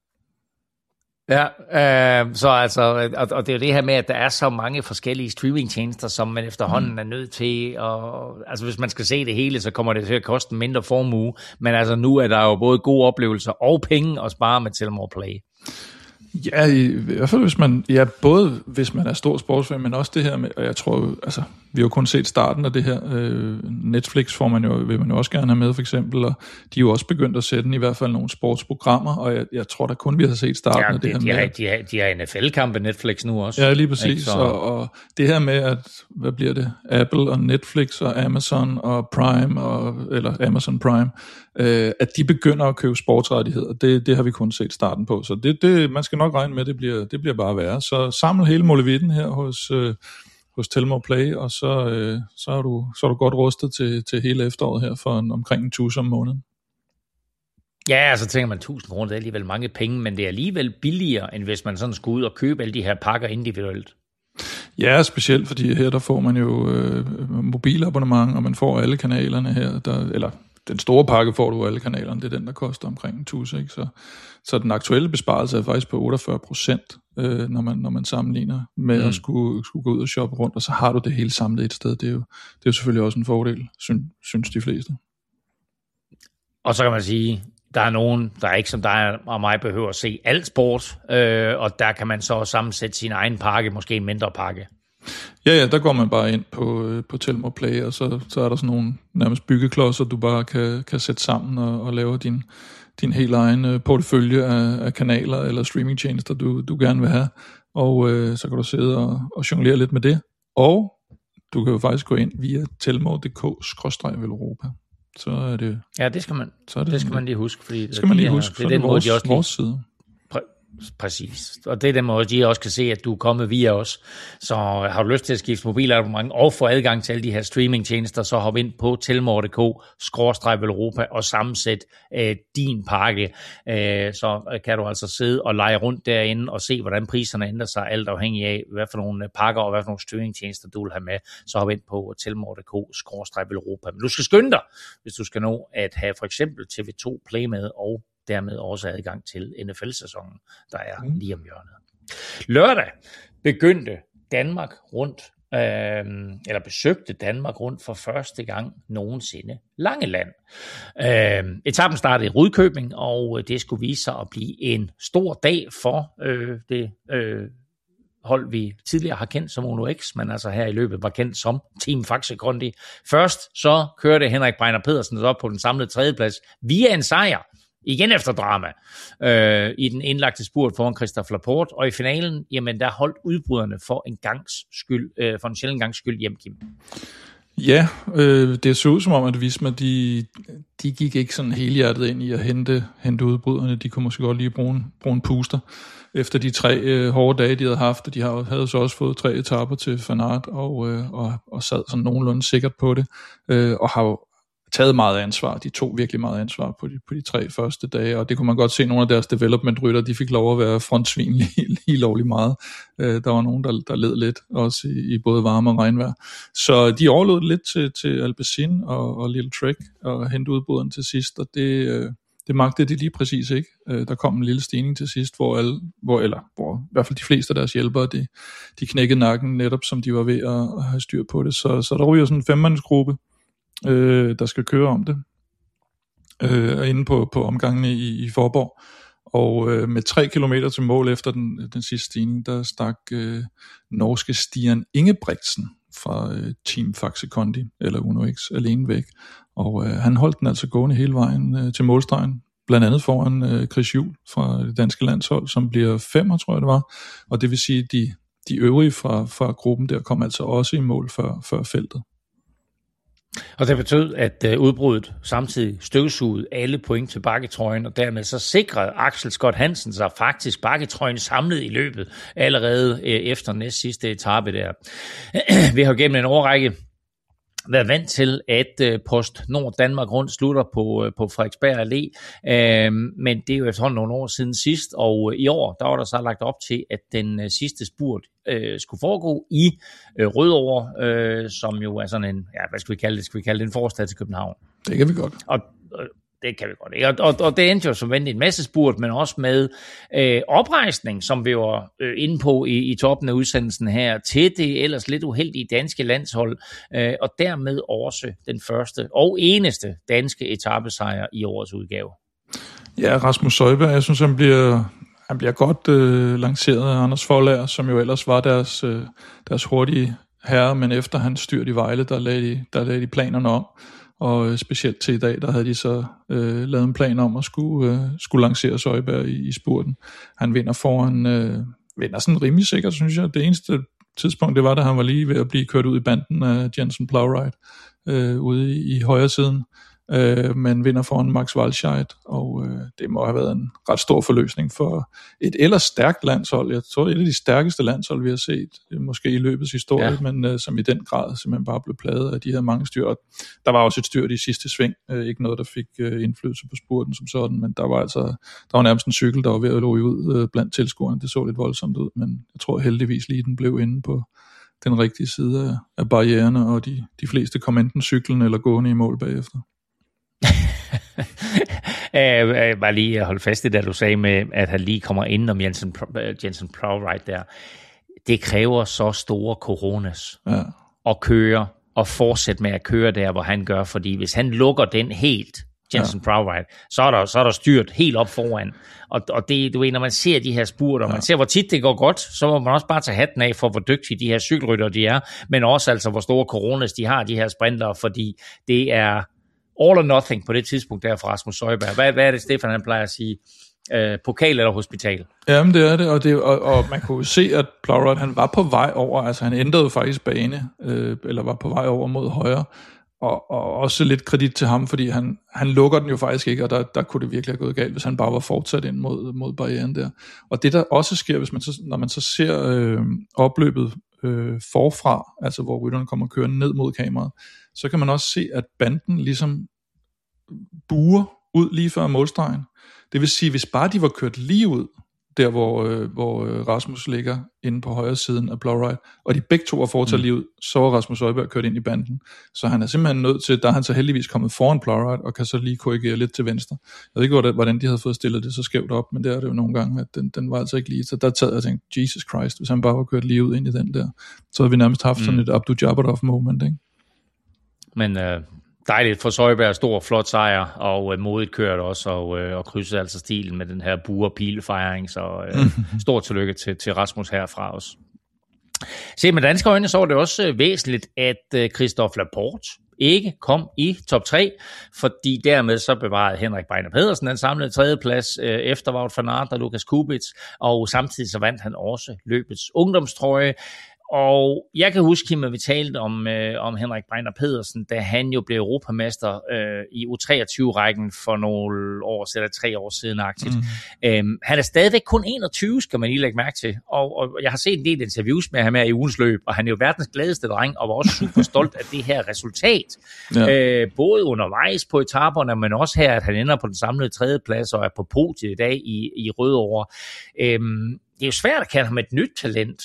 Ja, øh, så altså, og, og det er jo det her med, at der er så mange forskellige streamingtjenester, som man efterhånden mm. er nødt til, og altså hvis man skal se det hele, så kommer det til at koste en mindre formue, men altså nu er der jo både gode oplevelser og penge at spare med Telmore Play. Ja, i, i hvert fald hvis man, ja, både hvis man er stor sportsfan, men også det her med, og jeg tror, altså, vi har jo kun set starten af det her, øh, Netflix får man jo, vil man jo også gerne have med for eksempel, og de er jo også begyndt at sætte i hvert fald nogle sportsprogrammer, og jeg, jeg tror da kun, vi har set starten ja, af det de, her de med. Har, de, har, de har N F L-kampe Netflix nu også. Ja, lige præcis, og, og det her med, at, hvad bliver det, Apple og Netflix og Amazon og Prime, og, eller Amazon Prime, øh, at de begynder at købe sportsrettigheder, det, det har vi kun set starten på, så det, det, man skal nok regne med, det bliver, det bliver bare værre. Så samle hele molevitten her hos, øh, hos Telmore Play, og så, øh, så, er du, så er du godt rustet til, til hele efteråret her for en, omkring en tusind om måneden. Ja, så tænker man tusind kroner, det er alligevel mange penge, men det er alligevel billigere, end hvis man sådan skulle ud og købe alle de her pakker individuelt. Ja, specielt fordi her der får man jo øh, mobilabonnement, og man får alle kanalerne her, der, eller den store pakke får du alle kanalerne, det er den, der koster omkring en tusind, ikke? Så, så den aktuelle besparelse er faktisk på otteogfyrre procent, øh, når, man, når man sammenligner med mm. at skulle, skulle gå ud og shoppe rundt, og så har du det hele samlet et sted. Det er jo, det er jo selvfølgelig også en fordel, synes, synes de fleste. Og så kan man sige, der er nogen, der ikke som dig og mig behøver at se alt sport, øh, og der kan man så sammensætte sin egen pakke, måske en mindre pakke. Ja, ja, der går man bare ind på, øh, på Telmore Play, og så, så er der sådan nogle nærmest byggeklodser, du bare kan, kan sætte sammen og, og lave din, din helt egen øh, portefølje af, af kanaler eller streamingtjenester, du, du gerne vil have. Og øh, så kan du sidde og, og jonglere lidt med det. Og du kan jo faktisk gå ind via telmore punktum d k skråstreg veleuropa. Så er det... Ja, det skal man, så er det, det skal man lige huske. Fordi det skal man lige huske, det er, det er den vores, måde, de også vores side. Præcis. Og det er den måde, de også kan se, at du er kommet via os. Så har du lyst til at skifte mobilabonnement og få adgang til alle de her streamingtjenester, så hop ind på telmore punktum d k skråstreg veleuropa og sammensæt øh, din pakke. Øh, så kan du altså sidde og lege rundt derinde og se, hvordan priserne ændrer sig, alt afhængig af, hvad for nogle pakker og hvad for nogle streamingtjenester, du vil have med. Så hop ind på telmore punktum d k skråstreg veleuropa. Men du skal skynde dig, hvis du skal nå at have for eksempel T V to Play med og dermed også adgang til N F L-sæsonen, der er mm. lige om hjørnet. Lørdag begyndte Danmark rundt, øh, eller besøgte Danmark rundt for første gang nogensinde Langeland. Øh, etappen startede i Rudkøbing, og det skulle vise sig at blive en stor dag for øh, det øh, hold, vi tidligere har kendt som Uno X, men altså her i løbet var kendt som Team Faxe Kondi. Først så kørte Henrik Breiner Pedersen op på den samlede tredjeplads via en sejr, igen efter drama, øh, i den indlagte spurt foran Christophe Laporte, og i finalen, jamen der holdt udbryderne for en gangs skyld, øh, for en sjældent gangs skyld hjem, Kim. Ja, øh, det så ud som om, at Visma, de, de gik ikke sådan helhjertet ind i at hente, hente udbryderne. De kunne måske godt lige bruge en, bruge en puster efter de tre øh, hårde dage, de havde haft, og de havde, havde så også fået tre etaper til Van Aert, og, øh, og, og sad sådan nogenlunde sikkert på det, øh, og har jo taget meget ansvar. De tog virkelig meget ansvar på de, på de tre første dage, og det kunne man godt se, nogle af deres development-rytter, de fik lov at være frontsvin lige, lige lovligt meget. Øh, der var nogen, der, der led lidt, også i, i både varme og regnvejr. Så de overlod lidt til, til Alpecin og, og Little Trek og hente udbryderen til sidst, og det, øh, det magtede de lige præcis ikke. Øh, der kom en lille stigning til sidst, hvor, alle, hvor, eller, hvor i hvert fald de fleste af deres hjælpere, de, de knækkede nakken netop, som de var ved at, at have styr på det. Så, så der ryger sådan en femmandsgruppe, Øh, der skal køre om det øh, inde på, på omgangene i, i Forborg, og øh, med tre kilometer til mål efter den, den sidste stigning, der stak øh, norske Stian Ingebrigtsen fra øh, Team Faxe Kondi eller Uno X alene væk, og øh, han holdt den altså gående hele vejen øh, til målstregen, blandt andet foran øh, Chris Juhl fra det danske landshold, som bliver femmer, tror jeg det var, og det vil sige de, de øvrige fra, fra gruppen der kom altså også i mål før, før feltet. Og det betød, at uh, udbruddet samtidig støvsugede alle point til bakketrøjen, og dermed så sikrede Axel Scott Hansen sig faktisk bakketrøjen samlet i løbet allerede uh, efter næst sidste etape der. Vi har gennem en årrække været vant til, at uh, Post Nord Danmark rundt slutter på, uh, på Frederiksberg Allé, uh, men det er jo efterhånden nogle år siden sidst, og uh, i år, der var der så lagt op til, at den uh, sidste spurt uh, skulle foregå i uh, Rødovre, uh, som jo er sådan en, ja, hvad skal vi kalde det, skal vi kalde det en forstad til København. Det kan vi godt. Og uh, det kan vi godt, ikke? Og, og, og det endte jo som vendt en masse spurt, men også med øh, oprejsning, som vi var øh, inde på i, i toppen af udsendelsen her, til det ellers lidt uheldige danske landshold, øh, og dermed også den første og eneste danske etapesejr i årets udgave. Ja, Rasmus Søjberg, jeg synes, han bliver, han bliver godt øh, lanceret af Anders Forlager, som jo ellers var deres, øh, deres hurtige herre, men efter han styrt i Vejle, der lagde de, der lagde de planerne om. Og specielt til i dag, der havde de så øh, lavet en plan om at skulle, øh, skulle lancere Søjberg i, i spurten. Han vinder foran, øh, vinder sådan rimelig sikkert, synes jeg. Det eneste tidspunkt, det var, da han var lige ved at blive kørt ud i banden af Jensen Plowright øh, ude i, i højre siden. Øh, men vinder foran Max Walscheid, og øh, det må have været en ret stor forløsning for et ellers stærkt landshold. Jeg tror, det er et af de stærkeste landshold, vi har set, måske i løbets historie, ja. men øh, som i den grad simpelthen bare blev plaget af de her mange styr. Der var også et styrt i sidste sving, øh, ikke noget, der fik øh, indflydelse på spurten som sådan, men der var altså der var nærmest en cykel, der var ved at løbe ud øh, blandt tilskuerne. Det så lidt voldsomt ud, men jeg tror heldigvis lige, den blev inde på den rigtige side af, af barriererne, og de, de fleste kom enten cyklen eller gående i mål bagefter. Jeg bare lige holde fast i det, du sagde med, at han lige kommer ind om Jensen, Jensen Plowright der. Det kræver så store coronas ja. at køre og fortsætte med at køre der, hvor han gør, fordi hvis han lukker den helt, Jensen ja. Plowright, så er der, så er der styrt helt op foran. Og, og det, du ved, når man ser de her spurter, ja. man ser, hvor tit det går godt, så må man også bare tage hatten af for, hvor dygtige de her cykelrytter de er, men også altså, hvor store coronas de har, de her sprintere, fordi det er all or nothing på det tidspunkt der for Rasmus Højberg. Hvad, hvad er det, Stefan han plejer at sige? Øh, pokal eller hospital? Jamen det er det, og, det, og, og man kunne se, at Plowright han var på vej over, altså han ændrede faktisk bane, øh, eller var på vej over mod højre, og, og også lidt kredit til ham, fordi han, han lukker den jo faktisk ikke, og der, der kunne det virkelig have gået galt, hvis han bare var fortsat ind mod, mod barrieren der. Og det der også sker, hvis man så, når man så ser øh, opløbet øh, forfra, altså hvor rytterne kommer kørende ned mod kameraet, så kan man også se, at banden ligesom buer ud lige før målstregen. Det vil sige, hvis bare de var kørt lige ud, der hvor, øh, hvor Rasmus ligger inde på højre siden af Plowright, og de begge to var fortsat mm. lige ud, så var Rasmus Højberg kørt ind i banden. Så han er simpelthen nødt til, der er han så heldigvis kommet foran Plowright, og kan så lige korrigere lidt til venstre. Jeg ved ikke, hvordan de havde fået stillet det så skævt op, men det er det jo nogle gange, at den, den var altså ikke lige. Så der sad jeg og tænkte, Jesus Christ, hvis han bare var kørt lige ud ind i den der, så havde vi nærmest haft mm. sådan et Abdu-Jabbarov moment, ikke? Men øh, dejligt for Søjberg, stor flot sejr, og øh, modigt kørt også, og, øh, og krydsede altså stilen med den her bure-pile-fejring, så øh, mm-hmm. stort tillykke til, til Rasmus herfra også. Se, med danske øjne, så var det også øh, væsentligt, at øh, Christophe Laporte ikke kom i top tre, fordi dermed så bevarede Henrik Beiner Pedersen den samlede tredjeplads øh, efter Wout van Aert og Lukas Kubitz, og samtidig så vandt han også løbets ungdomstrøje. Og jeg kan huske, Kim, at vi talte om, øh, om Henrik Beiner Pedersen, da han jo blev europamester øh, i U treogtyve-rækken for nogle år, eller tre år siden aktivt. Mm. Øhm, han er stadigvæk kun enogtyve, skal man lige lægge mærke til. Og, og jeg har set en del interviews med ham her i ugens løb, og han er jo verdens gladeste dreng, og var også super stolt af det her resultat. Ja. Øh, både undervejs på etaperne, men også her, at han ender på den samlede tredjeplads og er på podiet i dag i, i Rødovre. Øhm, det er jo svært at kalde ham et nyt talent,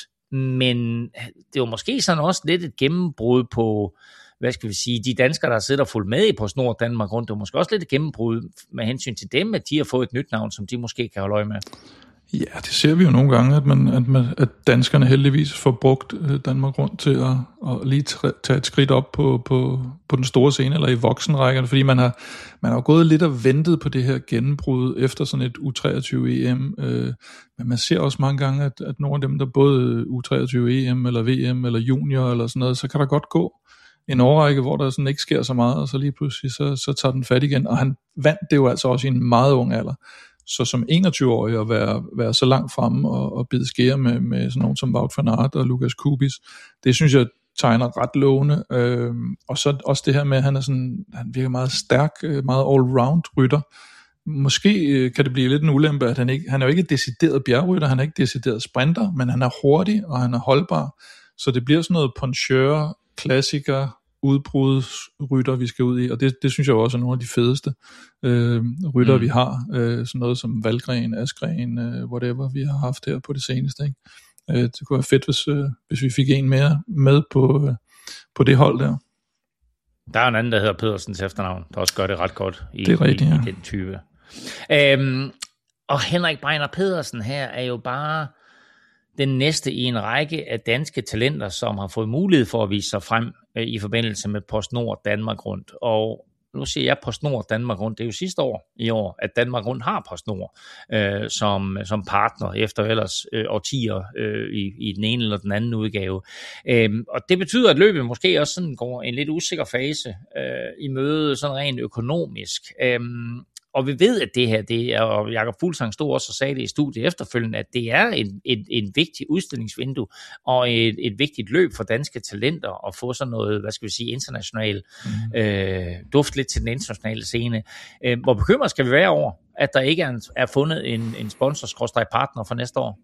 men det var måske sådan også lidt et gennembrud på, hvad skal vi sige, de danskere, der sidder og fulgt med i PostNord Danmark rundt. Det var måske også lidt et gennembrud med hensyn til dem, at de har fået et nyt navn, som de måske kan holde øje med. Ja, det ser vi jo nogle gange, at, man, at, man, at danskerne heldigvis får brugt Danmark rundt til at, at lige tage et skridt op på, på, på den store scene, eller i voksenrækkerne, fordi man har, man har gået lidt og ventet på det her gennembrud efter sådan et U treogtyve E M, øh, men man ser også mange gange, at, at nogle af dem, der både U treogtyve E M, eller V M, eller junior, eller sådan noget, så kan der godt gå en årrække, hvor der sådan ikke sker så meget, og så lige pludselig, så, så tager den fat igen, og han vandt det jo altså også i en meget ung alder. Så som enogtyve-årig at være, være så langt fremme og, og bide skære med, med sådan nogen som Wout van Aert og Lukas Kubitz, det synes jeg tegner ret lovende. Øhm, og så også det her med, at han er sådan, han virker meget stærk, meget all-round rytter. Måske øh, kan det blive lidt en ulempe, at han ikke, han er jo ikke decideret bjergrytter, han er ikke decideret sprinter, men han er hurtig, og han er holdbar. Så det bliver sådan noget poncheur, klassiker, udbrudsrytter, vi skal ud i, og det, det synes jeg også er nogle af de fedeste øh, rytter, mm. vi har. Øh, sådan noget som Valgren, Askren, øh, whatever, vi har haft her på det seneste. Ikke? Øh, det kunne være fedt, hvis, øh, hvis vi fik en mere med på, øh, på det hold der. Der er en anden, der hedder Pedersens efternavn, der også gør det ret godt i, det er rigtigt, i, ja. i den type. Øhm, og Henrik Beiner Pedersen her er jo bare den næste i en række af danske talenter, som har fået mulighed for at vise sig frem øh, i forbindelse med PostNord Danmark Rundt. Og nu siger jeg PostNord Danmark Rundt, det er jo sidste år i år, at Danmark Rundt har PostNord øh, som, som partner efter ellers øh, årtier øh, i, i den ene eller den anden udgave. Øhm, og det betyder, at løbet måske også sådan går en lidt usikker fase øh, i møde sådan rent økonomisk. Øhm, Og vi ved, at det her, det er, og Jakob Fuglsang stod også og sagde det i studiet efterfølgende, at det er en, en, en vigtig udstillingsvindue og et, et vigtigt løb for danske talenter at få sådan noget, hvad skal vi sige, international mm. øh, duft lidt til den internationale scene. Øh, hvor bekymret skal vi være over, at der ikke er, er fundet en, en sponsor-partner for næste år?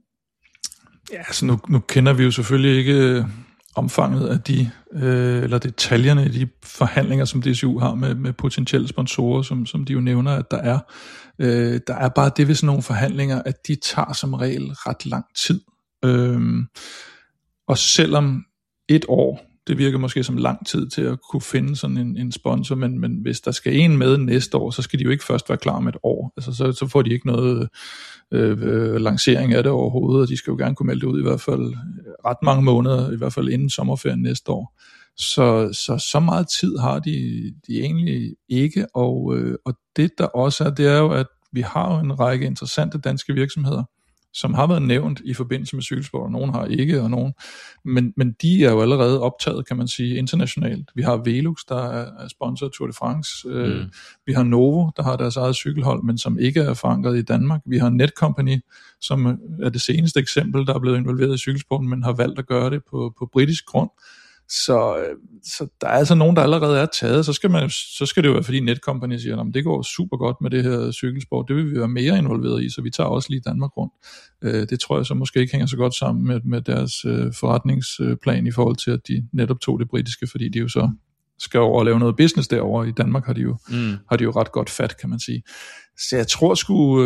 Ja, altså nu, nu kender vi jo selvfølgelig ikke omfanget af de, øh, eller detaljerne i de forhandlinger, som D C U har med, med potentielle sponsorer, som, som de jo nævner, at der er. Øh, der er bare det ved sådan nogle forhandlinger, at de tager som regel ret lang tid. Øh, og selvom et år det virker måske som lang tid til at kunne finde sådan en, en sponsor, men, men hvis der skal en med næste år, så skal de jo ikke først være klar med et år. Altså, så, så får de ikke noget øh, øh, lancering af det overhovedet, og de skal jo gerne kunne melde det ud i hvert fald ret mange måneder, i hvert fald inden sommerferien næste år. Så, så, så meget tid har de, de egentlig ikke, og, øh, og det der også er, det er jo, at vi har jo en række interessante danske virksomheder, som har været nævnt i forbindelse med cykelsport, og nogen har ikke, og nogen, men, men de er jo allerede optaget, kan man sige, internationalt. Vi har Velux, der er sponsor af Tour de France, mm. øh, vi har Novo, der har deres eget cykelhold, men som ikke er forankret i Danmark. Vi har Netcompany, som er det seneste eksempel, der er blevet involveret i cykelsporten, men har valgt at gøre det på, på britisk grund. Så, så der er altså nogen, der allerede er taget. Så skal, man, så skal det jo være, fordi Netcompany siger, at det går super godt med det her cykelsport, det vil vi være mere involveret i, så vi tager også lige Danmark rundt. Det tror jeg så måske ikke hænger så godt sammen med, med deres forretningsplan i forhold til, at de netop tog det britiske, fordi de jo så skal over og lave noget business derovre. I Danmark har de jo, mm. har de jo ret godt fat, kan man sige. Så jeg tror sgu,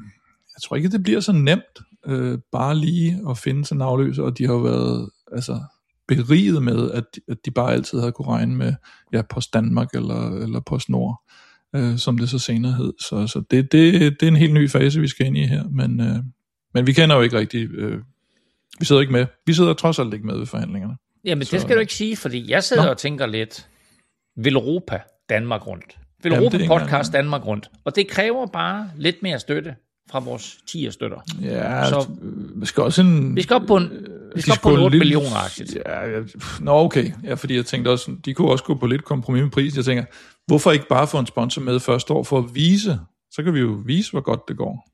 jeg tror ikke, det bliver så nemt bare lige at finde sådan en afløser, og de har jo været, altså beriget med, at de, at de bare altid havde kunne regne med ja, Post Danmark eller, eller Post Nord, øh, som det så senere hed. Så, så det, det, det er en helt ny fase, vi skal ind i her, men, øh, men vi kender jo ikke rigtig, øh, vi sidder ikke med, vi sidder trods alt ikke med ved forhandlingerne. Jamen så, det skal du ikke sige, fordi jeg sidder Nå. og tænker lidt, vil Europa Danmark rundt? Vil Europa podcast Danmark rundt? Og det kræver bare lidt mere støtte fra vores tier-støtter. Ja, så vi skal også en... Vi skal op på en, vi skal op på en otte millioner aktier. Ja, ja, nå okay, ja, fordi jeg tænkte også, de kunne også gå på lidt kompromis med prisen. Jeg tænker, hvorfor ikke bare få en sponsor med første år for at vise, så kan vi jo vise, hvor godt det går.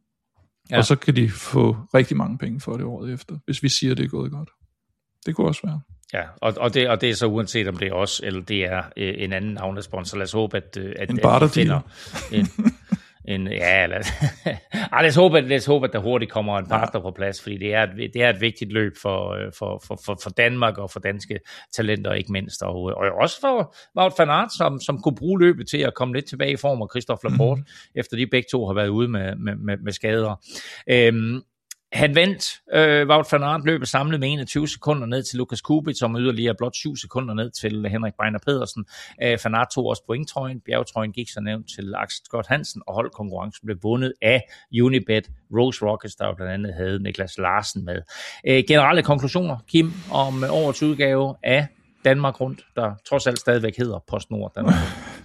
Ja. Og så kan de få rigtig mange penge for det året efter, hvis vi siger, det er gået godt. Det kunne også være. Ja, og, og, det, og det er så uanset om det er os, eller det er øh, en anden navnesponsor. Lad os håbe, at, at, en at de finder en... En, ja, lad os, lad, os håbe, lad os håbe, at der hurtigt kommer en partner på plads, fordi det er et, det er et vigtigt løb for, for, for, for, for Danmark og for danske talenter ikke mindst, og, og også for Wout van Aert, som, som kunne bruge løbet til at komme lidt tilbage i form af Christophe Laporte, mm. efter de begge to har været ude med, med, med, med skader. Øhm, Han vandt øh, Wout van Aert løbet samlet med enogtyve sekunder ned til Lukas Kubitz, og yderligere blot syv sekunder ned til Henrik Breiner Pedersen. Øh, van Aert tog også pointtrøjen. Bjergetrøjen gik så nævnt til Axel Scott Hansen, og holdkonkurrencen blev vundet af Unibet Rose Rockets, der blandt andet havde Niklas Larsen med. Øh, generelle konklusioner, Kim, om årets udgave af Danmark Rundt, der trods alt stadigvæk hedder PostNord Danmark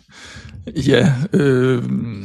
Rundt. Ja, øh...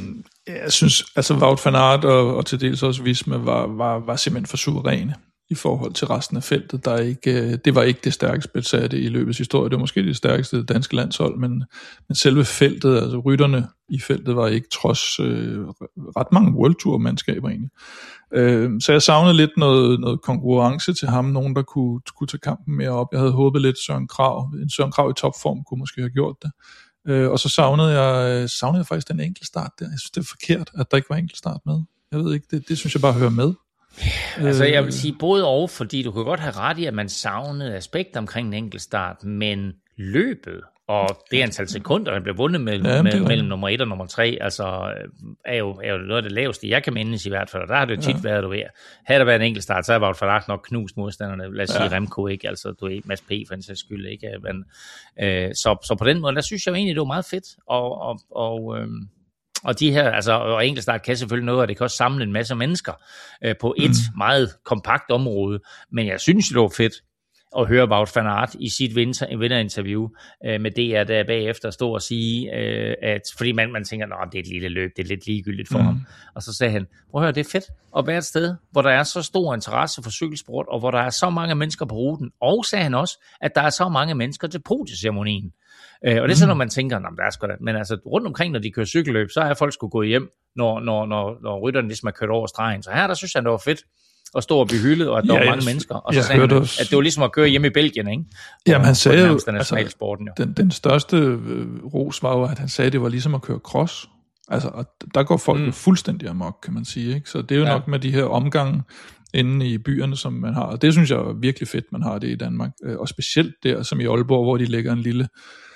jeg synes, altså Wout van Aert og, og til dels også Visma var, var, var simpelthen for suveræne i forhold til resten af feltet. Der er ikke, det var ikke det stærkeste besatte i løbets historie. Det var måske det stærkeste danske landshold, men, men selve feltet, altså rytterne i feltet, var ikke trods øh, ret mange World Tour-mandskaber egentlig. Øh, så jeg savnede lidt noget, noget konkurrence til ham, nogen der kunne, kunne tage kampen mere op. Jeg havde håbet lidt Søren Kragh, en Søren Kragh i topform kunne måske have gjort det. Øh, og så savnede jeg, savnede jeg faktisk den enkeltstart der. Jeg synes, det er forkert, at der ikke var enkeltstart med. Jeg ved ikke, det, det synes jeg bare hører med. Altså jeg vil sige både og, fordi du kan godt have ret i, at man savnede aspekter omkring en enkeltstart, men løbet og det antal sekunder, der blev vundet mellem, ja, mellem, mellem nummer et og nummer tre, altså er jo, er jo noget af det laveste, jeg kan mindes i hvert fald, og der har det jo tit ja. været, du ved, havde der været en enkelt start, så havde Wout van Aert nok knust modstanderne, lad os ja. sige Remco, ikke, altså du er Mads P. for en sags skyld, ikke, men, øh, så, så på den måde, der synes jeg jo egentlig, det var meget fedt, og, og, og øh, Og de her, altså, og enkeltstart kan selvfølgelig noget, og det kan også samle en masse mennesker øh, på et mm. meget kompakt område, men jeg synes, det var fedt at høre Wout van Aert i sit vinderinterview øh, med D R der bagefter stå og sige, øh, at fordi man, man tænker, at det er et lille løb, det er lidt ligegyldigt for mm. ham. Og så sagde han, prøv at høre, det er fedt at være et sted, hvor der er så stor interesse for cykelsport, og hvor der er så mange mennesker på ruten. Og sagde han også, at der er så mange mennesker til podieceremonien. Øh, og det er sådan, når man tænker, at der er sgu da, men altså rundt omkring, når de kører cykelløb, så er folk skulle gå hjem, når, når, når, når rytterne ligesom er kørt over stregen. Så her, der synes jeg, det var fedt at stå og blive hyldet, og at der ja, var mange jeg, mennesker. Og så sagde han, også, at det var ligesom at køre hjemme i Belgien, ikke? Jamen han sagde jo, altså, sporten, jo. Den, den største øh, ros var jo, at han sagde, at det var ligesom at køre cross. Altså, og der går folk mm. jo fuldstændig amok, kan man sige, ikke? Så det er jo ja. nok med de her omgange inde i byerne, som man har. Og det synes jeg er virkelig fedt, man har det i Danmark. Og specielt der, som i Aalborg, hvor de lægger en lille,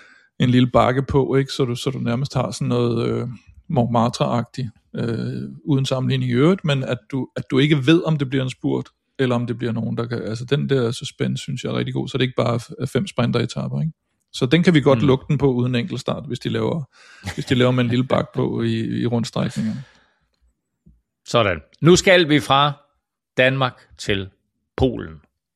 en lille bakke på, ikke? Så du, så du nærmest har sådan noget øh, Montmartre-agtigt, øh, uden sammenligning i øvrigt, men at du, at du ikke ved, om det bliver en spurt, eller om det bliver nogen, der kan... Altså den der suspense, synes jeg er rigtig god, så det er ikke bare fem sprinteretaper, ikke? Så den kan vi godt mm. lukke den på uden enkeltstart, hvis de laver, hvis de laver med en lille bak på i, i rundstrækningerne. Sådan. Nu skal vi fra Danmark til Polen.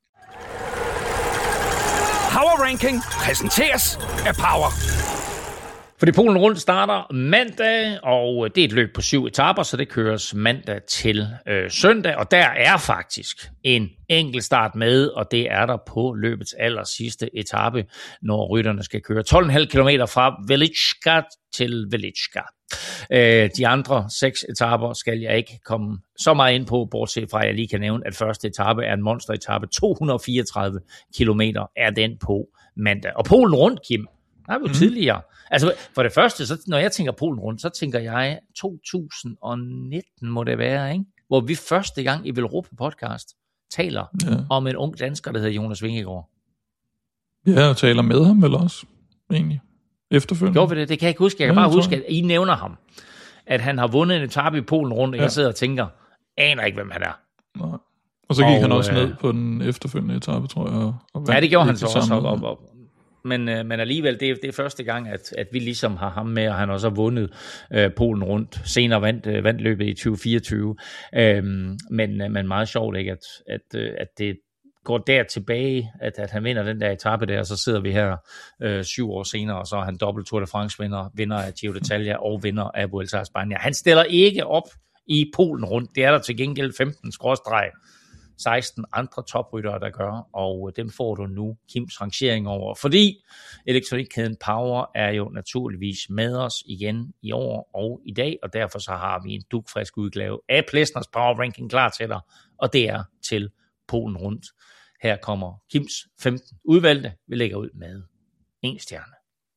Power Ranking præsenteres af Power. Fordi Polen Rundt starter mandag, og det er et løb på syv etaper, så det køres mandag til øh, søndag. Og der er faktisk en enkelt start med, og det er der på løbets aller sidste etape, når rytterne skal køre tolv komma fem kilometer fra Velicka til Velicka. Øh, de andre seks etaper skal jeg ikke komme så meget ind på, bortset fra at jeg lige kan nævne, at første etape er en monsteretape. to hundrede og fireogtredive kilometer er den på mandag. Og Polen Rundt, Kim, der er jo mm. tidligere. Altså for det første, så, når jeg tænker Polen Rundt, så tænker jeg to tusind og nitten må det være, ikke? Hvor vi første gang i Velropa podcast taler ja. om en ung dansker, der hedder Jonas Vingegaard. Ja, og taler med ham vel også, egentlig, efterfølgende. Gjorde vi det? Det kan jeg ikke huske. Jeg kan ja, bare huske, at I nævner ham. At han har vundet en etape i Polen Rundt, og ja. jeg sidder og tænker, aner ikke, hvem han er. Nej. Og så gik og, han også øh, ned på den efterfølgende etape, tror jeg. Og, og ja, det gjorde han så også. Og, og, og, Men, øh, men alligevel, det er, det er første gang, at, at vi ligesom har ham med, og han også har vundet øh, Polen Rundt. Senere vandt, øh, vandt løbet i tyve fireogtyve. Øhm, men, øh, men meget sjovt, ikke, at, at, øh, at det går der tilbage, at, at han vinder den der etape der, og så sidder vi her øh, syv år senere, og så er han dobbelt Tour de France vinder, vinder af Giro d'Italia og vinder af Vuelta a España. Han stiller ikke op i Polen Rundt. Det er der til gengæld femten skråstreg seksten andre topryttere, der gør, og dem får du nu Kims rangering over, fordi elektronikkæden Power er jo naturligvis med os igen i år og i dag, og derfor så har vi en dugfrisk udgave af Plesners Power Ranking klar til dig, og det er til Polen Rundt. Her kommer Kims femten udvalgte. Vi lægger ud med en stjerne.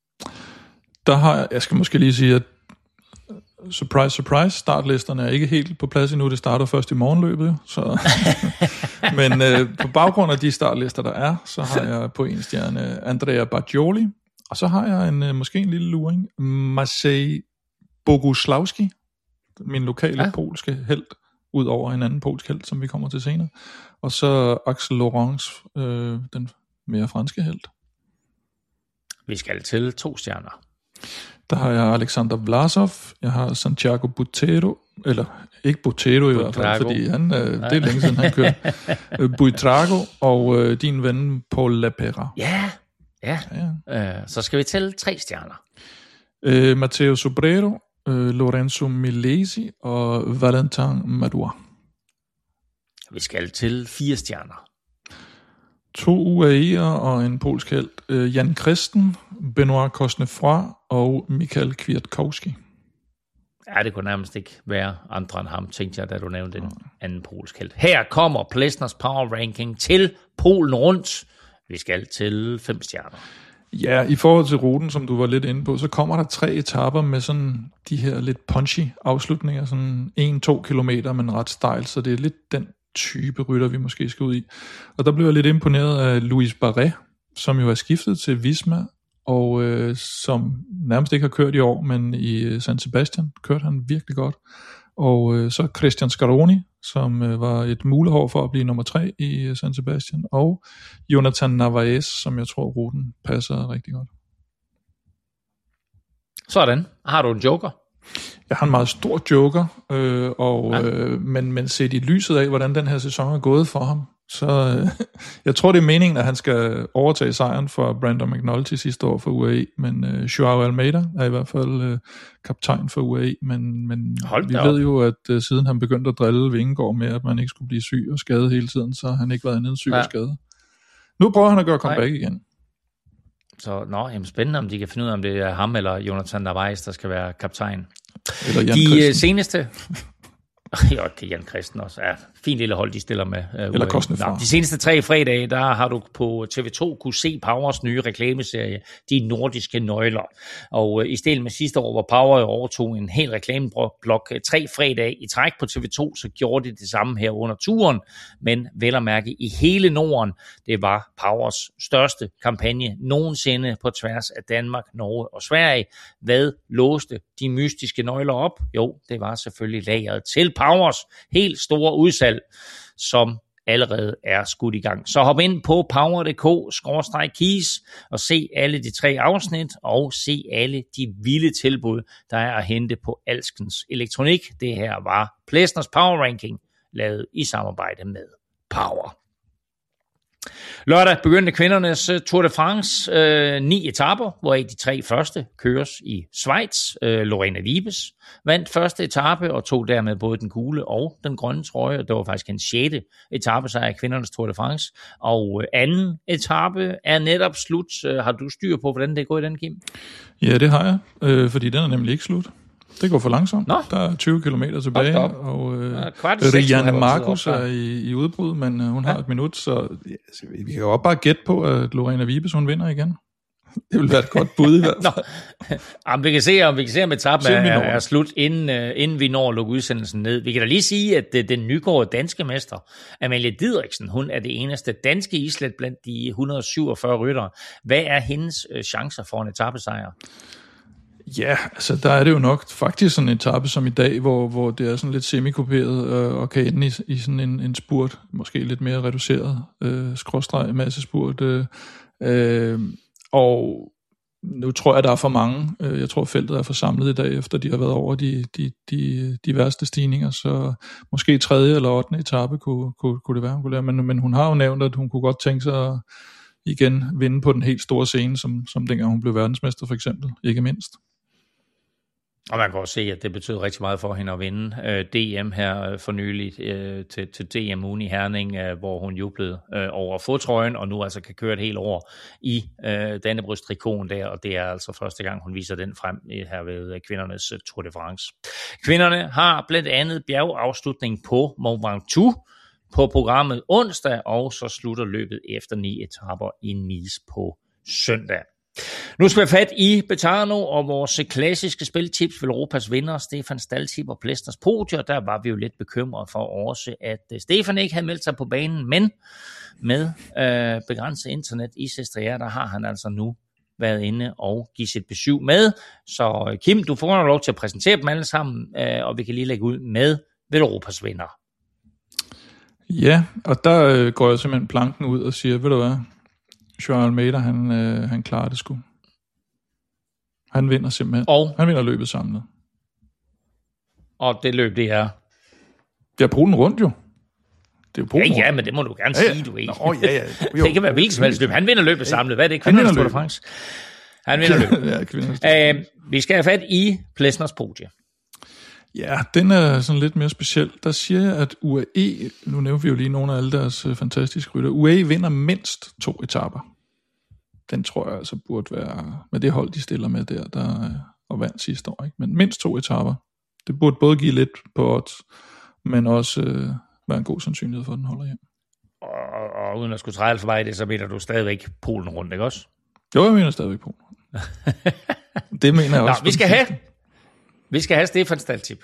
Der har jeg, jeg skal måske lige sige, at surprise, surprise, startlisterne er ikke helt på plads endnu. Det starter først i morgenløbet. Så. Men øh, på baggrund af de startlister, der er, så har jeg på en stjerne Andrea Bargioli, og så har jeg en øh, måske en lille luring, Maciej Boguslawski, min lokale ja. polske helt, ud over en anden polsk helt, som vi kommer til senere. Og så Axel Laurence, øh, den mere franske helt. Vi skal til to stjerner. Der har jeg Alexander Vlasov, jeg har Santiago Butero, eller ikke Butero i hvert fald, fordi han, øh, det er længe siden han kører. Buitrago og øh, din ven Paul Lapera. Ja, ja. ja. Øh, så skal vi tælle tre stjerner. Øh, Matteo Sobrero, øh, Lorenzo Milesi og Valentin Madouas. Vi skal til fire stjerner. To U A E'er og en polsk helt, øh, Jan Kristen, Benoit Cosnefroy og Michael Kwiatkowski. Ja, det kunne nærmest ikke være andre end ham, tænkte jeg, da du nævnte den anden polsk helt. Her kommer Plesners Power Ranking til Polen Rundt. Vi skal til fem stjerner. Ja, i forhold til ruten, som du var lidt inde på, så kommer der tre etaper med sådan de her lidt punchy afslutninger, sådan en to kilometer, men ret stejl, så det er lidt den type rytter, vi måske skal ud i. Og der blev jeg lidt imponeret af Luis Barret, som jo er skiftet til Visma, og øh, som nærmest ikke har kørt i år, men i San Sebastian kørte han virkelig godt. Og øh, så Christian Scaroni, som øh, var et mulehår for at blive nummer tre i San Sebastian, og Jonathan Narvaez, som jeg tror, ruten passer rigtig godt. Sådan. Har du en joker? Jeg har en meget stor joker, øh, og, ja. øh, men, men set i lyset af, hvordan den her sæson er gået for ham, så øh, jeg tror, det er meningen, at han skal overtage sejren for Brandon McNulty sidste år for U A E, men øh, Joao Almeida er i hvert fald øh, kaptajn for U A E, men, men vi ved jo, at øh, siden han begyndte at drille Vingegaard med, at man ikke skulle blive syg og skadet hele tiden, så har han ikke været andet end syg ja. og skadet. Nu prøver han at gøre comeback Nej. igen. Så nå, jamen spændende, om de kan finde ud af, om det er ham eller Jonathan Narvaez, der skal være kaptajn. Eller Jan de Christen. seneste... Jo, det er Jan Christen også. Ja, fin lille hold, de stiller med. Uh, Eller Cosnefroy. De seneste tre fredage, der har du på T V to kunne se Powers nye reklameserie, De Nordiske Nøgler. Og uh, i stedet med sidste år, hvor Power overtog en hel reklameblok tre fredage i træk på T V to, så gjorde de det samme her under turen. Men vel at mærke i hele Norden, det var Powers største kampagne nogensinde på tværs af Danmark, Norge og Sverige. Hvad låste de mystiske nøgler op? Jo, det var selvfølgelig lageret til Powers helt store udsalg, som allerede er skudt i gang. Så hop ind på power punktum d k skråstreg keys og se alle de tre afsnit og se alle de vilde tilbud, der er at hente på alskens elektronik. Det her var Plesners Power Ranking, lavet i samarbejde med Power. Lørdag begyndte kvindernes Tour de France, øh, ni etaper, hvoraf de tre første køres i Schweiz. Øh, Lorena Wiebes vandt første etape og tog dermed både den gule og den grønne trøje. Det var faktisk en sjette etapesejr af kvindernes Tour de France. Og øh, anden etape er netop slut. Øh, har du styr på, hvordan det går i den, Kim? Ja, det har jeg, øh, fordi den er nemlig ikke slut. Det går for langsomt. Nå. Der er tyve kilometer tilbage, og øh, ja, Rianne Markus er i, i udbrud, men øh, hun ja. har et minut, så ja, vi kan jo også bare gætte på, at Lorena Wiebes, hun vinder igen. Det vil være et godt bud i hvert fald. Jamen, vi kan se, om vi kan se, om etappen er, er slut, inden, uh, inden vi når at lukke udsendelsen ned. Vi kan da lige sige, at uh, den nykårede danske mester, Amalie Didriksen, hun er det eneste danske islet blandt de et hundrede og syvogfyrre ryttere. Hvad er hendes uh, chancer for en etapesejr? Ja, altså der er det jo nok faktisk sådan en etape som i dag, hvor, hvor det er sådan lidt semikoperet øh, og kan ende i, i sådan en, en spurt, måske lidt mere reduceret øh, skråstreg massespurt. Øh, øh, og nu tror jeg, der er for mange. Øh, jeg tror, feltet er forsamlet i dag, efter de har været over de, de, de, de værste stigninger, så måske tredje eller ottende etape kunne, kunne, kunne det være, hun kunne lære. Men, men hun har jo nævnt, at hun kunne godt tænke sig at igen vinde på den helt store scene, som, som dengang hun blev verdensmester for eksempel, ikke mindst. Og man kan også se, at det betyder rigtig meget for hende at vinde øh, D M her for nyligt øh, til, til D M-ugen i Herning, øh, hvor hun jublede øh, over fodtrøjen, og nu altså kan køre et helt år i øh, Dannebrogstrikoen der, og det er altså første gang, hun viser den frem øh, her ved øh, kvindernes øh, Tour de France. Kvinderne har blandt andet bjergafslutning på Mont Ventoux på programmet onsdag, og så slutter løbet efter ni etaper i Nice på søndag. Nu skal vi fat i Betano og vores klassiske spiltips for Europas vinder, Stefan Staltip og Plesners Podium. Der var vi jo lidt bekymrede for også, at Stefan ikke havde meldt sig på banen, men med øh, begrænset internet i Sestriere, der har han altså nu været inde og give sit besøg med. Så Kim, du får lov til at præsentere dem alle sammen, øh, og vi kan lige lægge ud med Europas vinder. Ja, og der øh, går jeg simpelthen planken ud og siger, ved du hvad, Joao Almeida, han, øh, han klarer det sgu. Han vinder simpelthen. Og? Han vinder løbet samlet. Og det løb, det er? Det er Polen rundt jo. Det er jo Polen ja, ja, men det må du gerne ja, ja. sige, du ikke. Nå, ja, ja. Det kan være hvilket som helst løb. Han vinder løbet samlet. Hvad er det? Kvindernes Tour de France. Han vinder løbet. ja, kvindernes uh, vi skal have fat i Plesners Podium. Ja, den er sådan lidt mere speciel. Der siger jeg, at U A E, nu nævner vi jo lige nogle af alle deres øh, fantastiske rytter, U A E vinder mindst to etaper. Den tror jeg altså burde være, med det hold, de stiller med der, der øh, og vandt sidste år. Ikke? Men mindst to etaper. Det burde både give lidt på odds, men også øh, være en god sandsynlighed for, at den holder hjem. Og, og uden at skulle træde for mig i det, så mener du stadigvæk Polen rundt, ikke også? Jo, jeg mener stadigvæk Polen rundt. Det mener jeg også. Nå, vi skal have... Vi skal have Stefan Staltip.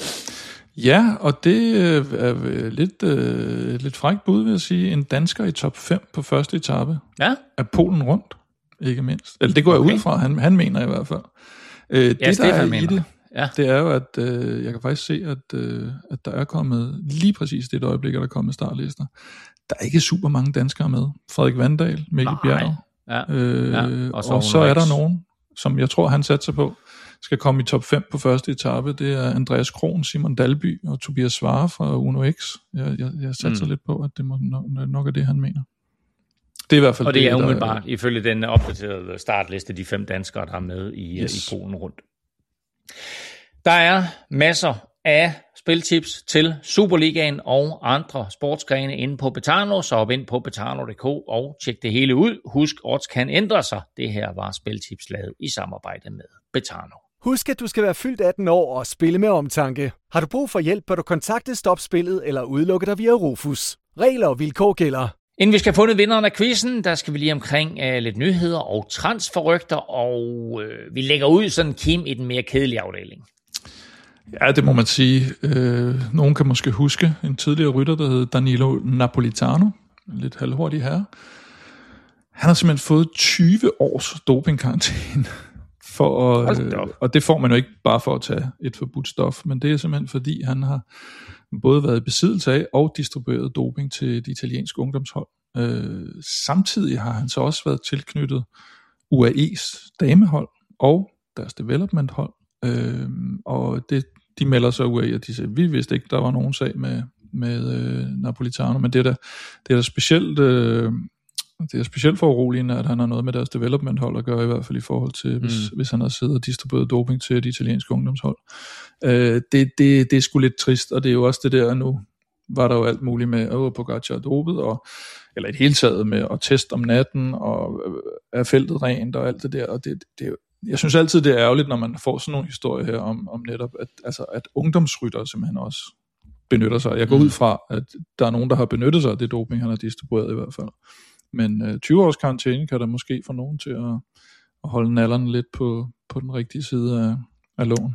Ja, og det er lidt, øh, lidt frækt bud, vil jeg sige. En dansker i top fem på første etape. Ja. Er Polen rundt, ikke mindst. Eller det går okay. jeg ud fra, han, han mener i hvert fald. Øh, ja, det, Stefan der er mener. i det, ja. det er jo, at øh, jeg kan faktisk se, at, øh, at der er kommet, lige præcis det øjeblik, at der er kommet startlister. Der er ikke super mange danskere med. Frederik Vandal, Mikkel Bjerg. Ja. Øh, ja. Og så, og så er der nogen, som jeg tror, han satser på, skal komme i top fem på første etape. Det er Andreas Kron, Simon Dalby og Tobias Svare fra Uno X. Jeg, jeg, jeg satser mm. lidt på, at det må nok, nok er det, han mener. Det er i hvert fald og det, det er der, umiddelbart, der, ifølge den opdaterede startliste, de fem danskere, der er med i, yes. i Polen rundt. Der er masser af spiltips til Superligaen og andre sportsgrene inde på Betano, så hop ind på betano punktum d k og tjek det hele ud. Husk, odds kan ændre sig. Det her var spiltips lavet i samarbejde med Betano. Husk, at du skal være fyldt atten år og spille med omtanke. Har du brug for hjælp, bør du kontakte Stop Spillet eller udelukke dig via Rufus. Regler og vilkår gælder. Inden vi skal have fundet vinderen af quizzen, der skal vi lige omkring uh, lidt nyheder og transferrygter, og uh, vi lægger ud sådan Kim i den mere kedelige afdeling. Ja, det må man sige. Øh, nogen kan måske huske en tidligere rytter, der hed Danilo Napolitano. En lidt halvhurtig herre. Han har simpelthen fået tyve års dopingkarantæne For at, øh, og det får man jo ikke bare for at tage et forbudt stof, men det er simpelthen fordi, han har både været i besiddelse af og distribueret doping til de italienske ungdomshold. Øh, samtidig har han så også været tilknyttet U A E's damehold og deres developmenthold. Øh, og det, de melder sig U A E, og de siger, vi vidste ikke, der var nogen sag med, med øh, Napolitano, men det er da, det er da specielt... Øh, Det er specielt for uroligende, at han har noget med deres developmenthold at gøre, i hvert fald i forhold til, hvis, mm. hvis han har siddet og distribueret doping til de italienske ungdomshold. Øh, det, det, det er sgu lidt trist, og det er jo også det der, nu var der jo alt muligt med, at Pogacar er dopet, og, eller i det hele taget med at teste om natten, og er feltet rent, og alt det der, og det, det, jeg synes altid, det er ærgerligt, når man får sådan nogle historier her, om, om netop, at, altså, at ungdomsryttere simpelthen også benytter sig. Jeg går mm. ud fra, at der er nogen, der har benyttet sig af det doping, han har distribueret i hvert fald. Men øh, tyve års karantæne kan der måske få nogen til at, at holde nallerne lidt på, på den rigtige side af, af loven.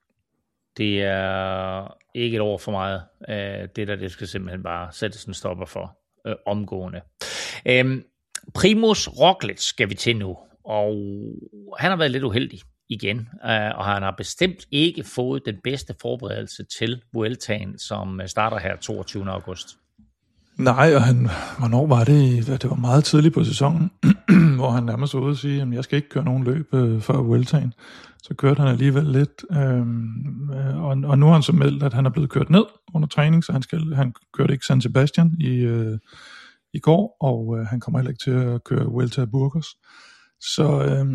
Det er ikke et ord for meget. Øh, det der, det skal simpelthen bare sættes en stopper for øh, omgående. Øh, Primož Roglič skal vi til nu, og han har været lidt uheldig igen, øh, og han har bestemt ikke fået den bedste forberedelse til Vueltaen, som starter her toogtyvende august. Nej, og han, hvornår var det? Det var meget tidligt på sæsonen, hvor han nærmest var ude og sige, at jeg skal ikke køre nogen løb øh, før Vueltaen. Så kørte han alligevel lidt, øh, og, og nu har han så meldt, at han er blevet kørt ned under træning, så han, skal, han kørte ikke San Sebastian i, øh, i går, og øh, han kommer heller ikke til at køre Vuelta a Burgos. Så øh,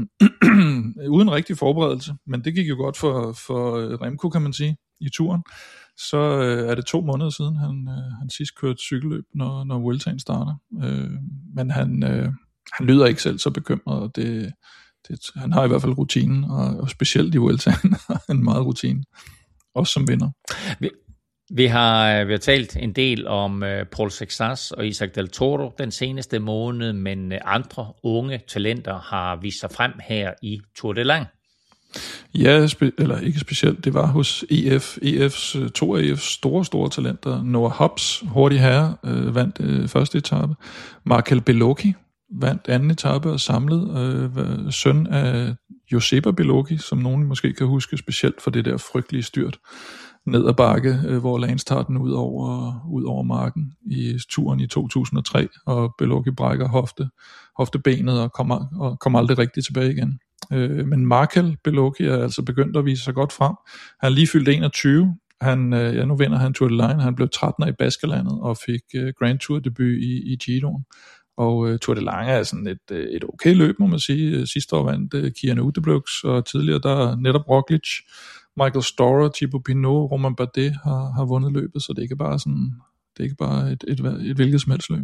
uden rigtig forberedelse, men det gik jo godt for, for Remco, kan man sige, i turen. Så øh, er det to måneder siden, han, øh, han sidst kørte cykelløb, når, når Vueltaen starter. Øh, men han, øh, han lyder ikke selv så bekymret, og det, det, han har i hvert fald rutinen, og, og specielt i Vueltaen har han meget rutine, også som vinder. Vi, vi, har, vi har talt en del om øh, Paul Sexas og Isaac Del Toro den seneste måned, men andre unge talenter har vist sig frem her i Tour de Lang. Ja, spe- eller ikke specielt. Det var hos E F. E F's, to af E F's store, store talenter. Noah Hobbs, hurtig herre, øh, vandt øh, første etape. Markel Beloki vandt anden etape og samlet øh, søn af Joseba Beloki, som nogen måske kan huske specielt for det der frygtelige styrt ned ad bakke, øh, hvor Lance tager den ud over, ud over marken i turen i to tusind og tre, og Beloki brækker hofte, hoftebenet og kommer, og kommer aldrig rigtig tilbage igen. Øh, men Markel Beloki er altså begyndt at vise sig godt frem. Han er lige fyldt enogtyve. Han, øh, ja, nu vinder han Tour de Line. Han blev tretten i Baskerlandet og fik øh, Grand Tour debut i, i Giroen. Og øh, Tour de Lange er sådan et, øh, et okay løb, må man sige. Sidste år vandt øh, Kian Utebrooks, og tidligere der er netop Roglič, Michael Storer, Thibaut Pinot, Romain Bardet har, har vundet løbet, så det er ikke bare sådan, det er ikke bare et, et, et, et hvilket som helst løb.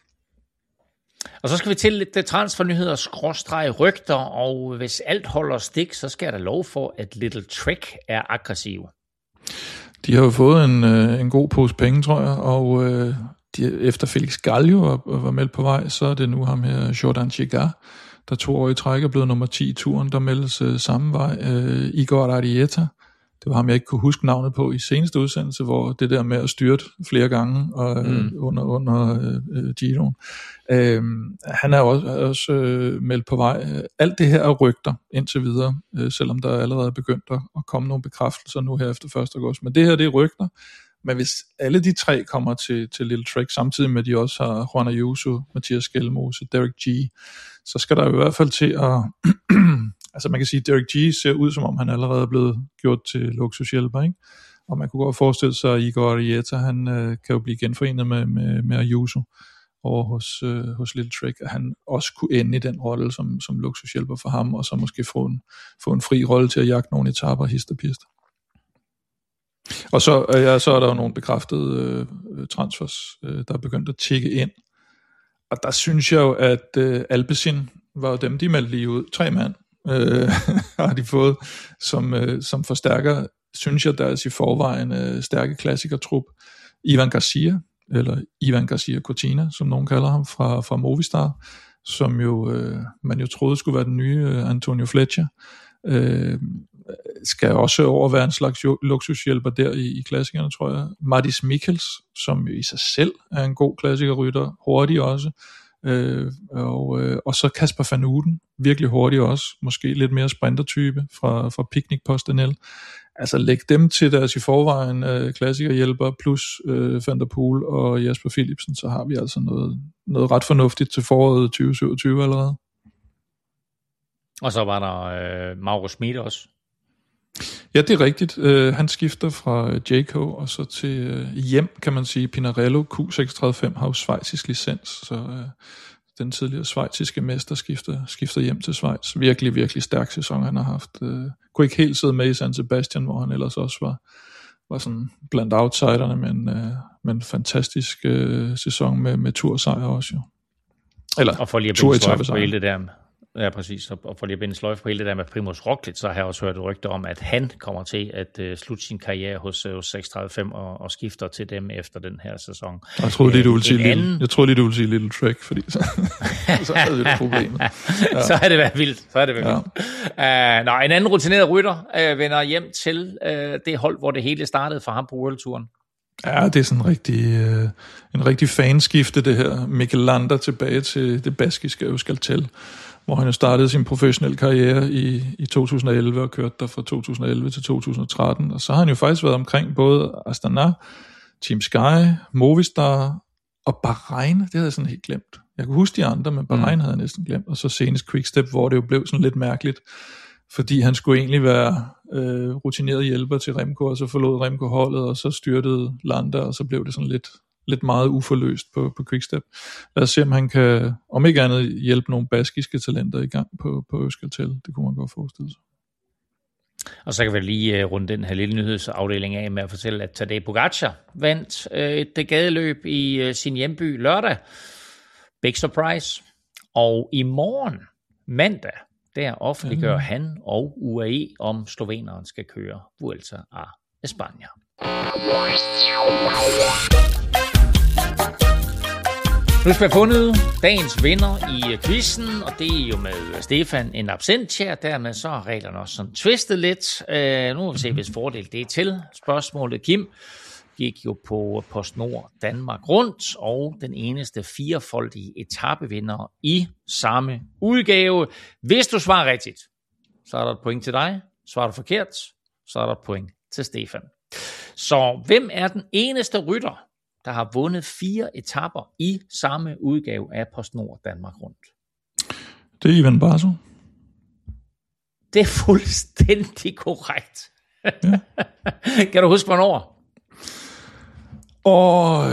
Og så skal vi til lidt transfernyheder, skråstreg rygter, og hvis alt holder stik, så skal der lov for, at Little Trek er aggressiv. De har jo fået en, en god pose penge, tror jeg, og øh, de, efter Felix Gallio var, var meldt på vej, så er det nu ham her, Jordan Chigar, der to år i træk er blevet nummer ti i turen, der meldes øh, samme vej. Øh, Igor Arrieta, det var ham, jeg ikke kunne huske navnet på i seneste udsendelse, hvor det der med at styrte flere gange og, mm. under, under øh, Giroen. Øh, han er også, også øh, meldt på vej. Alt det her er rygter indtil videre, øh, selvom der allerede er begyndt at komme nogle bekræftelser nu her efter første august. Men det her, det er rygter. Men hvis alle de tre kommer til, til Little Trek, samtidig med at de også har Juan Ayuso, Mathias Skelmose, Derek G., så skal der i hvert fald til at... altså man kan sige, at Derek G. ser ud, som om han allerede er blevet gjort til luksushjælper, ikke? Og man kunne godt forestille sig, at Igor Arrieta, han øh, kan jo blive genforenet med, med, med Ayuso over hos, øh, hos Little Trek, at han også kunne ende i den rolle som, som luksushjælper for ham, og så måske få en, få en fri rolle til at jagte nogle etaper, hist og pist. Og så, ja, så er der jo nogle bekræftede øh, transfers, øh, der er begyndt at tikke ind. Og der synes jeg jo, at øh, Alpecin var jo dem, de meldte lige ud. Tre mand øh, har de fået, som, øh, som forstærker, synes jeg, deres i forvejen øh, stærke klassikertrup. Ivan Garcia, eller Ivan Garcia Cortina, som nogen kalder ham, fra, fra Movistar, som jo, øh, man jo troede skulle være den nye øh, Antonio Fletcher. Øh, skal også over være en slags luksushjælper der i, i klassikerne, tror jeg. Martis Mikkels, som i sig selv er en god klassikerrytter, hurtig også, Øh, og, øh, og så Kasper van Uden, virkelig hurtig også, måske lidt mere sprintertype fra, fra Picnic PostNL. Altså læg dem til deres i forvejen øh, klassikerhjælper, plus øh, Van der Poel og Jasper Philipsen, så har vi altså noget, noget ret fornuftigt til foråret tyve syvogtyve allerede. Og så var der øh, Mauro Schmid også. Ja, det er rigtigt. Uh, han skifter fra J K og så til uh, hjem, kan man sige. Pinarello Q seks tre fem har jo schweizisk licens, så uh, den tidligere schweiziske mester skifter, skifter hjem til Schweiz. Virkelig, virkelig stærk sæson, han har haft. Uh, kunne ikke helt sidde med i San Sebastian, hvor han ellers også var, var sådan blandt outsiderne, men, uh, men fantastisk uh, sæson med, med tursejr også jo. Eller og for lige at binde sløjf på hele det der, ja præcis, og for lige at binde sløjf på hele det der med Primož Roglič, så har jeg også hørt et rygte om, at han kommer til at uh, slutte sin karriere hos uh, seks tre fem og, og skifter til dem efter den her sæson. Jeg troede lige, du ville sige anden... Little, jeg troede lige, du ville sige Little Trek, fordi så, så havde vi det problem. Ja. Så har det været vildt. Så er det været ja. vildt. Uh, nå, en anden rutineret rytter uh, vender hjem til uh, det hold, hvor det hele startede for ham på World-turen. Ja, det er sådan en rigtig, øh, en rigtig fanskifte, det her. Mikkel Lander tilbage til det baskiske Euskaltel, hvor han jo startede sin professionelle karriere i, i to tusind og elleve og kørte der fra to tusind og elleve til to tusind og tretten. Og så har han jo faktisk været omkring både Astana, Team Sky, Movistar og Bahrain. Det havde jeg sådan helt glemt. Jeg kunne huske de andre, men Bahrain mm. havde jeg næsten glemt. Og så senest Quickstep, hvor det jo blev sådan lidt mærkeligt, fordi han skulle egentlig være øh, rutineret hjælper til Remco, og så forlod Remco holdet, og så styrtede Lander, og så blev det sådan lidt, lidt meget uforløst på, på Quickstep. Lad os se, om han kan, om ikke andet, hjælpe nogle baskiske talenter i gang på, på Euskaltel. Det kunne man godt forestille sig. Og så kan vi lige uh, runde den her lille nyhedsafdeling af med at fortælle, at Tadej Pogačar vandt uh, et gadeløb i uh, sin hjemby lørdag. Big surprise. Og i morgen, mandag, der offentliggør mm. han og U A E, om sloveneren skal køre Vuelta a España. Nu skal vi have fundet dagens vinder i quizzen, og det er jo med Stefan en absentia. Dermed så er reglerne også sådan twistet lidt. Uh, nu må vi se, hvis fordel det er til. Spørgsmålet, Kim, gik jo på PostNord Danmark rundt, og den eneste firefoldige etapevinder i samme udgave. Hvis du svarer rigtigt, så er der et point til dig. Svarer du forkert, så er der et point til Stefan. Så hvem er den eneste rytter, der har vundet fire etaper i samme udgave af PostNord Danmark rundt? Det er Ivan Basso. Det er fuldstændig korrekt. Ja. Kan du huske, hvornår? Og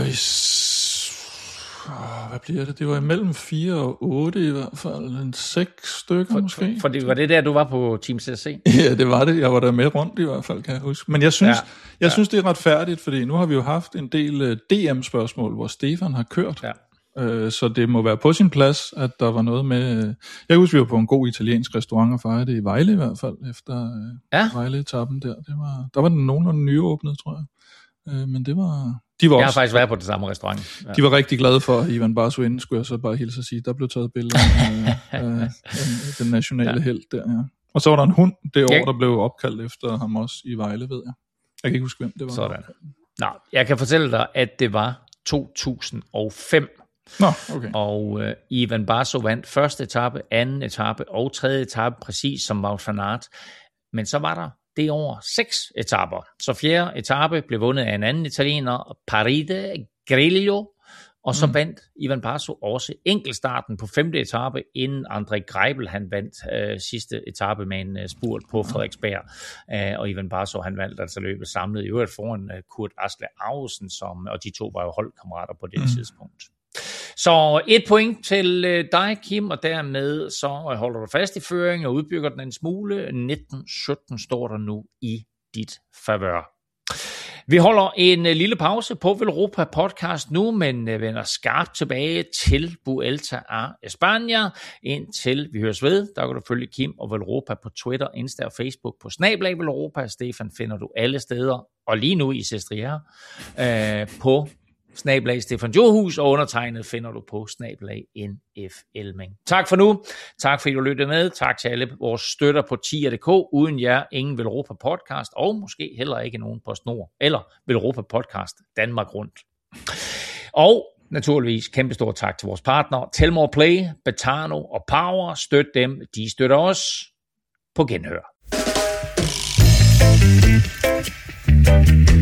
hvad bliver det? Det var imellem fire og otte i hvert fald. En seks stykker for, måske. For, for det var det der, du var på Team C C? Ja, det var det. Jeg var der med rundt i hvert fald, kan jeg huske. Men jeg synes, ja. jeg ja. synes det er retfærdigt, fordi nu har vi jo haft en del D M-spørgsmål, hvor Stefan har kørt. Ja. Så det må være på sin plads, at der var noget med... Jeg husker, vi var på en god italiensk restaurant og fejrede det i Vejle i hvert fald, efter ja. Vejle-etappen der. Det var, der var den nogenlunde nyåbnet, tror jeg. Men det var... De var jeg også, har faktisk været på det samme restaurant. Ja. De var rigtig glade for, at Ivan Basso inden, skulle jeg så bare hilse at sige. Der blev taget billeder af, af, af den nationale ja. helt der, ja. Og så var der en hund det år, der blev opkaldt efter ham også i Vejle, ved jeg. Jeg kan ikke huske, hvem det var. Sådan. Nå, jeg kan fortælle dig, at det var to tusind og fem. Nå, okay. Og uh, Ivan Basso vandt første etape, anden etape og tredje etape, præcis som Wout van Aert. Men så var der det år seks etaper. Så fjerde etape blev vundet af en anden italiener, Paride Grillo, og så mm. vandt Ivan Basso også enkeltstarten på femte etape, inden André Greipel han vandt øh, sidste etape med en øh, spurt på Frederiksberg. Øh, og Ivan Basso han vandt altså løbet samlet i øvrigt foran øh, Kurt Asle Ausen, som, og de to var jo holdkammerater på det mm. tidspunkt. Så et point til øh, dig, Kim, og dermed så holder du fast i føringen og udbygger den en smule. nitten sytten står der nu i dit favør. Vi holder en øh, lille pause på Velropa podcast nu, men øh, vender skarpt tilbage til Vuelta a España. Indtil vi høres ved, der kan du følge Kim og Velropa på Twitter, Insta og Facebook på snabel-a Velropa. Stefan finder du alle steder, og lige nu i Sestriere øh, på snabel-a Stefan Johus, og undertegnet finder du på snabel-a N F Elming. Tak for nu. Tak fordi du lyttede med. Tak til alle vores støtter på tier punktum d k. Uden jer, ingen Velropa podcast, og måske heller ikke nogen PostNord, eller Velropa podcast Danmark rundt. Og naturligvis kæmpe stor tak til vores partnere, Telmore Play, Betano og Power. Støt dem, de støtter os. På genhør.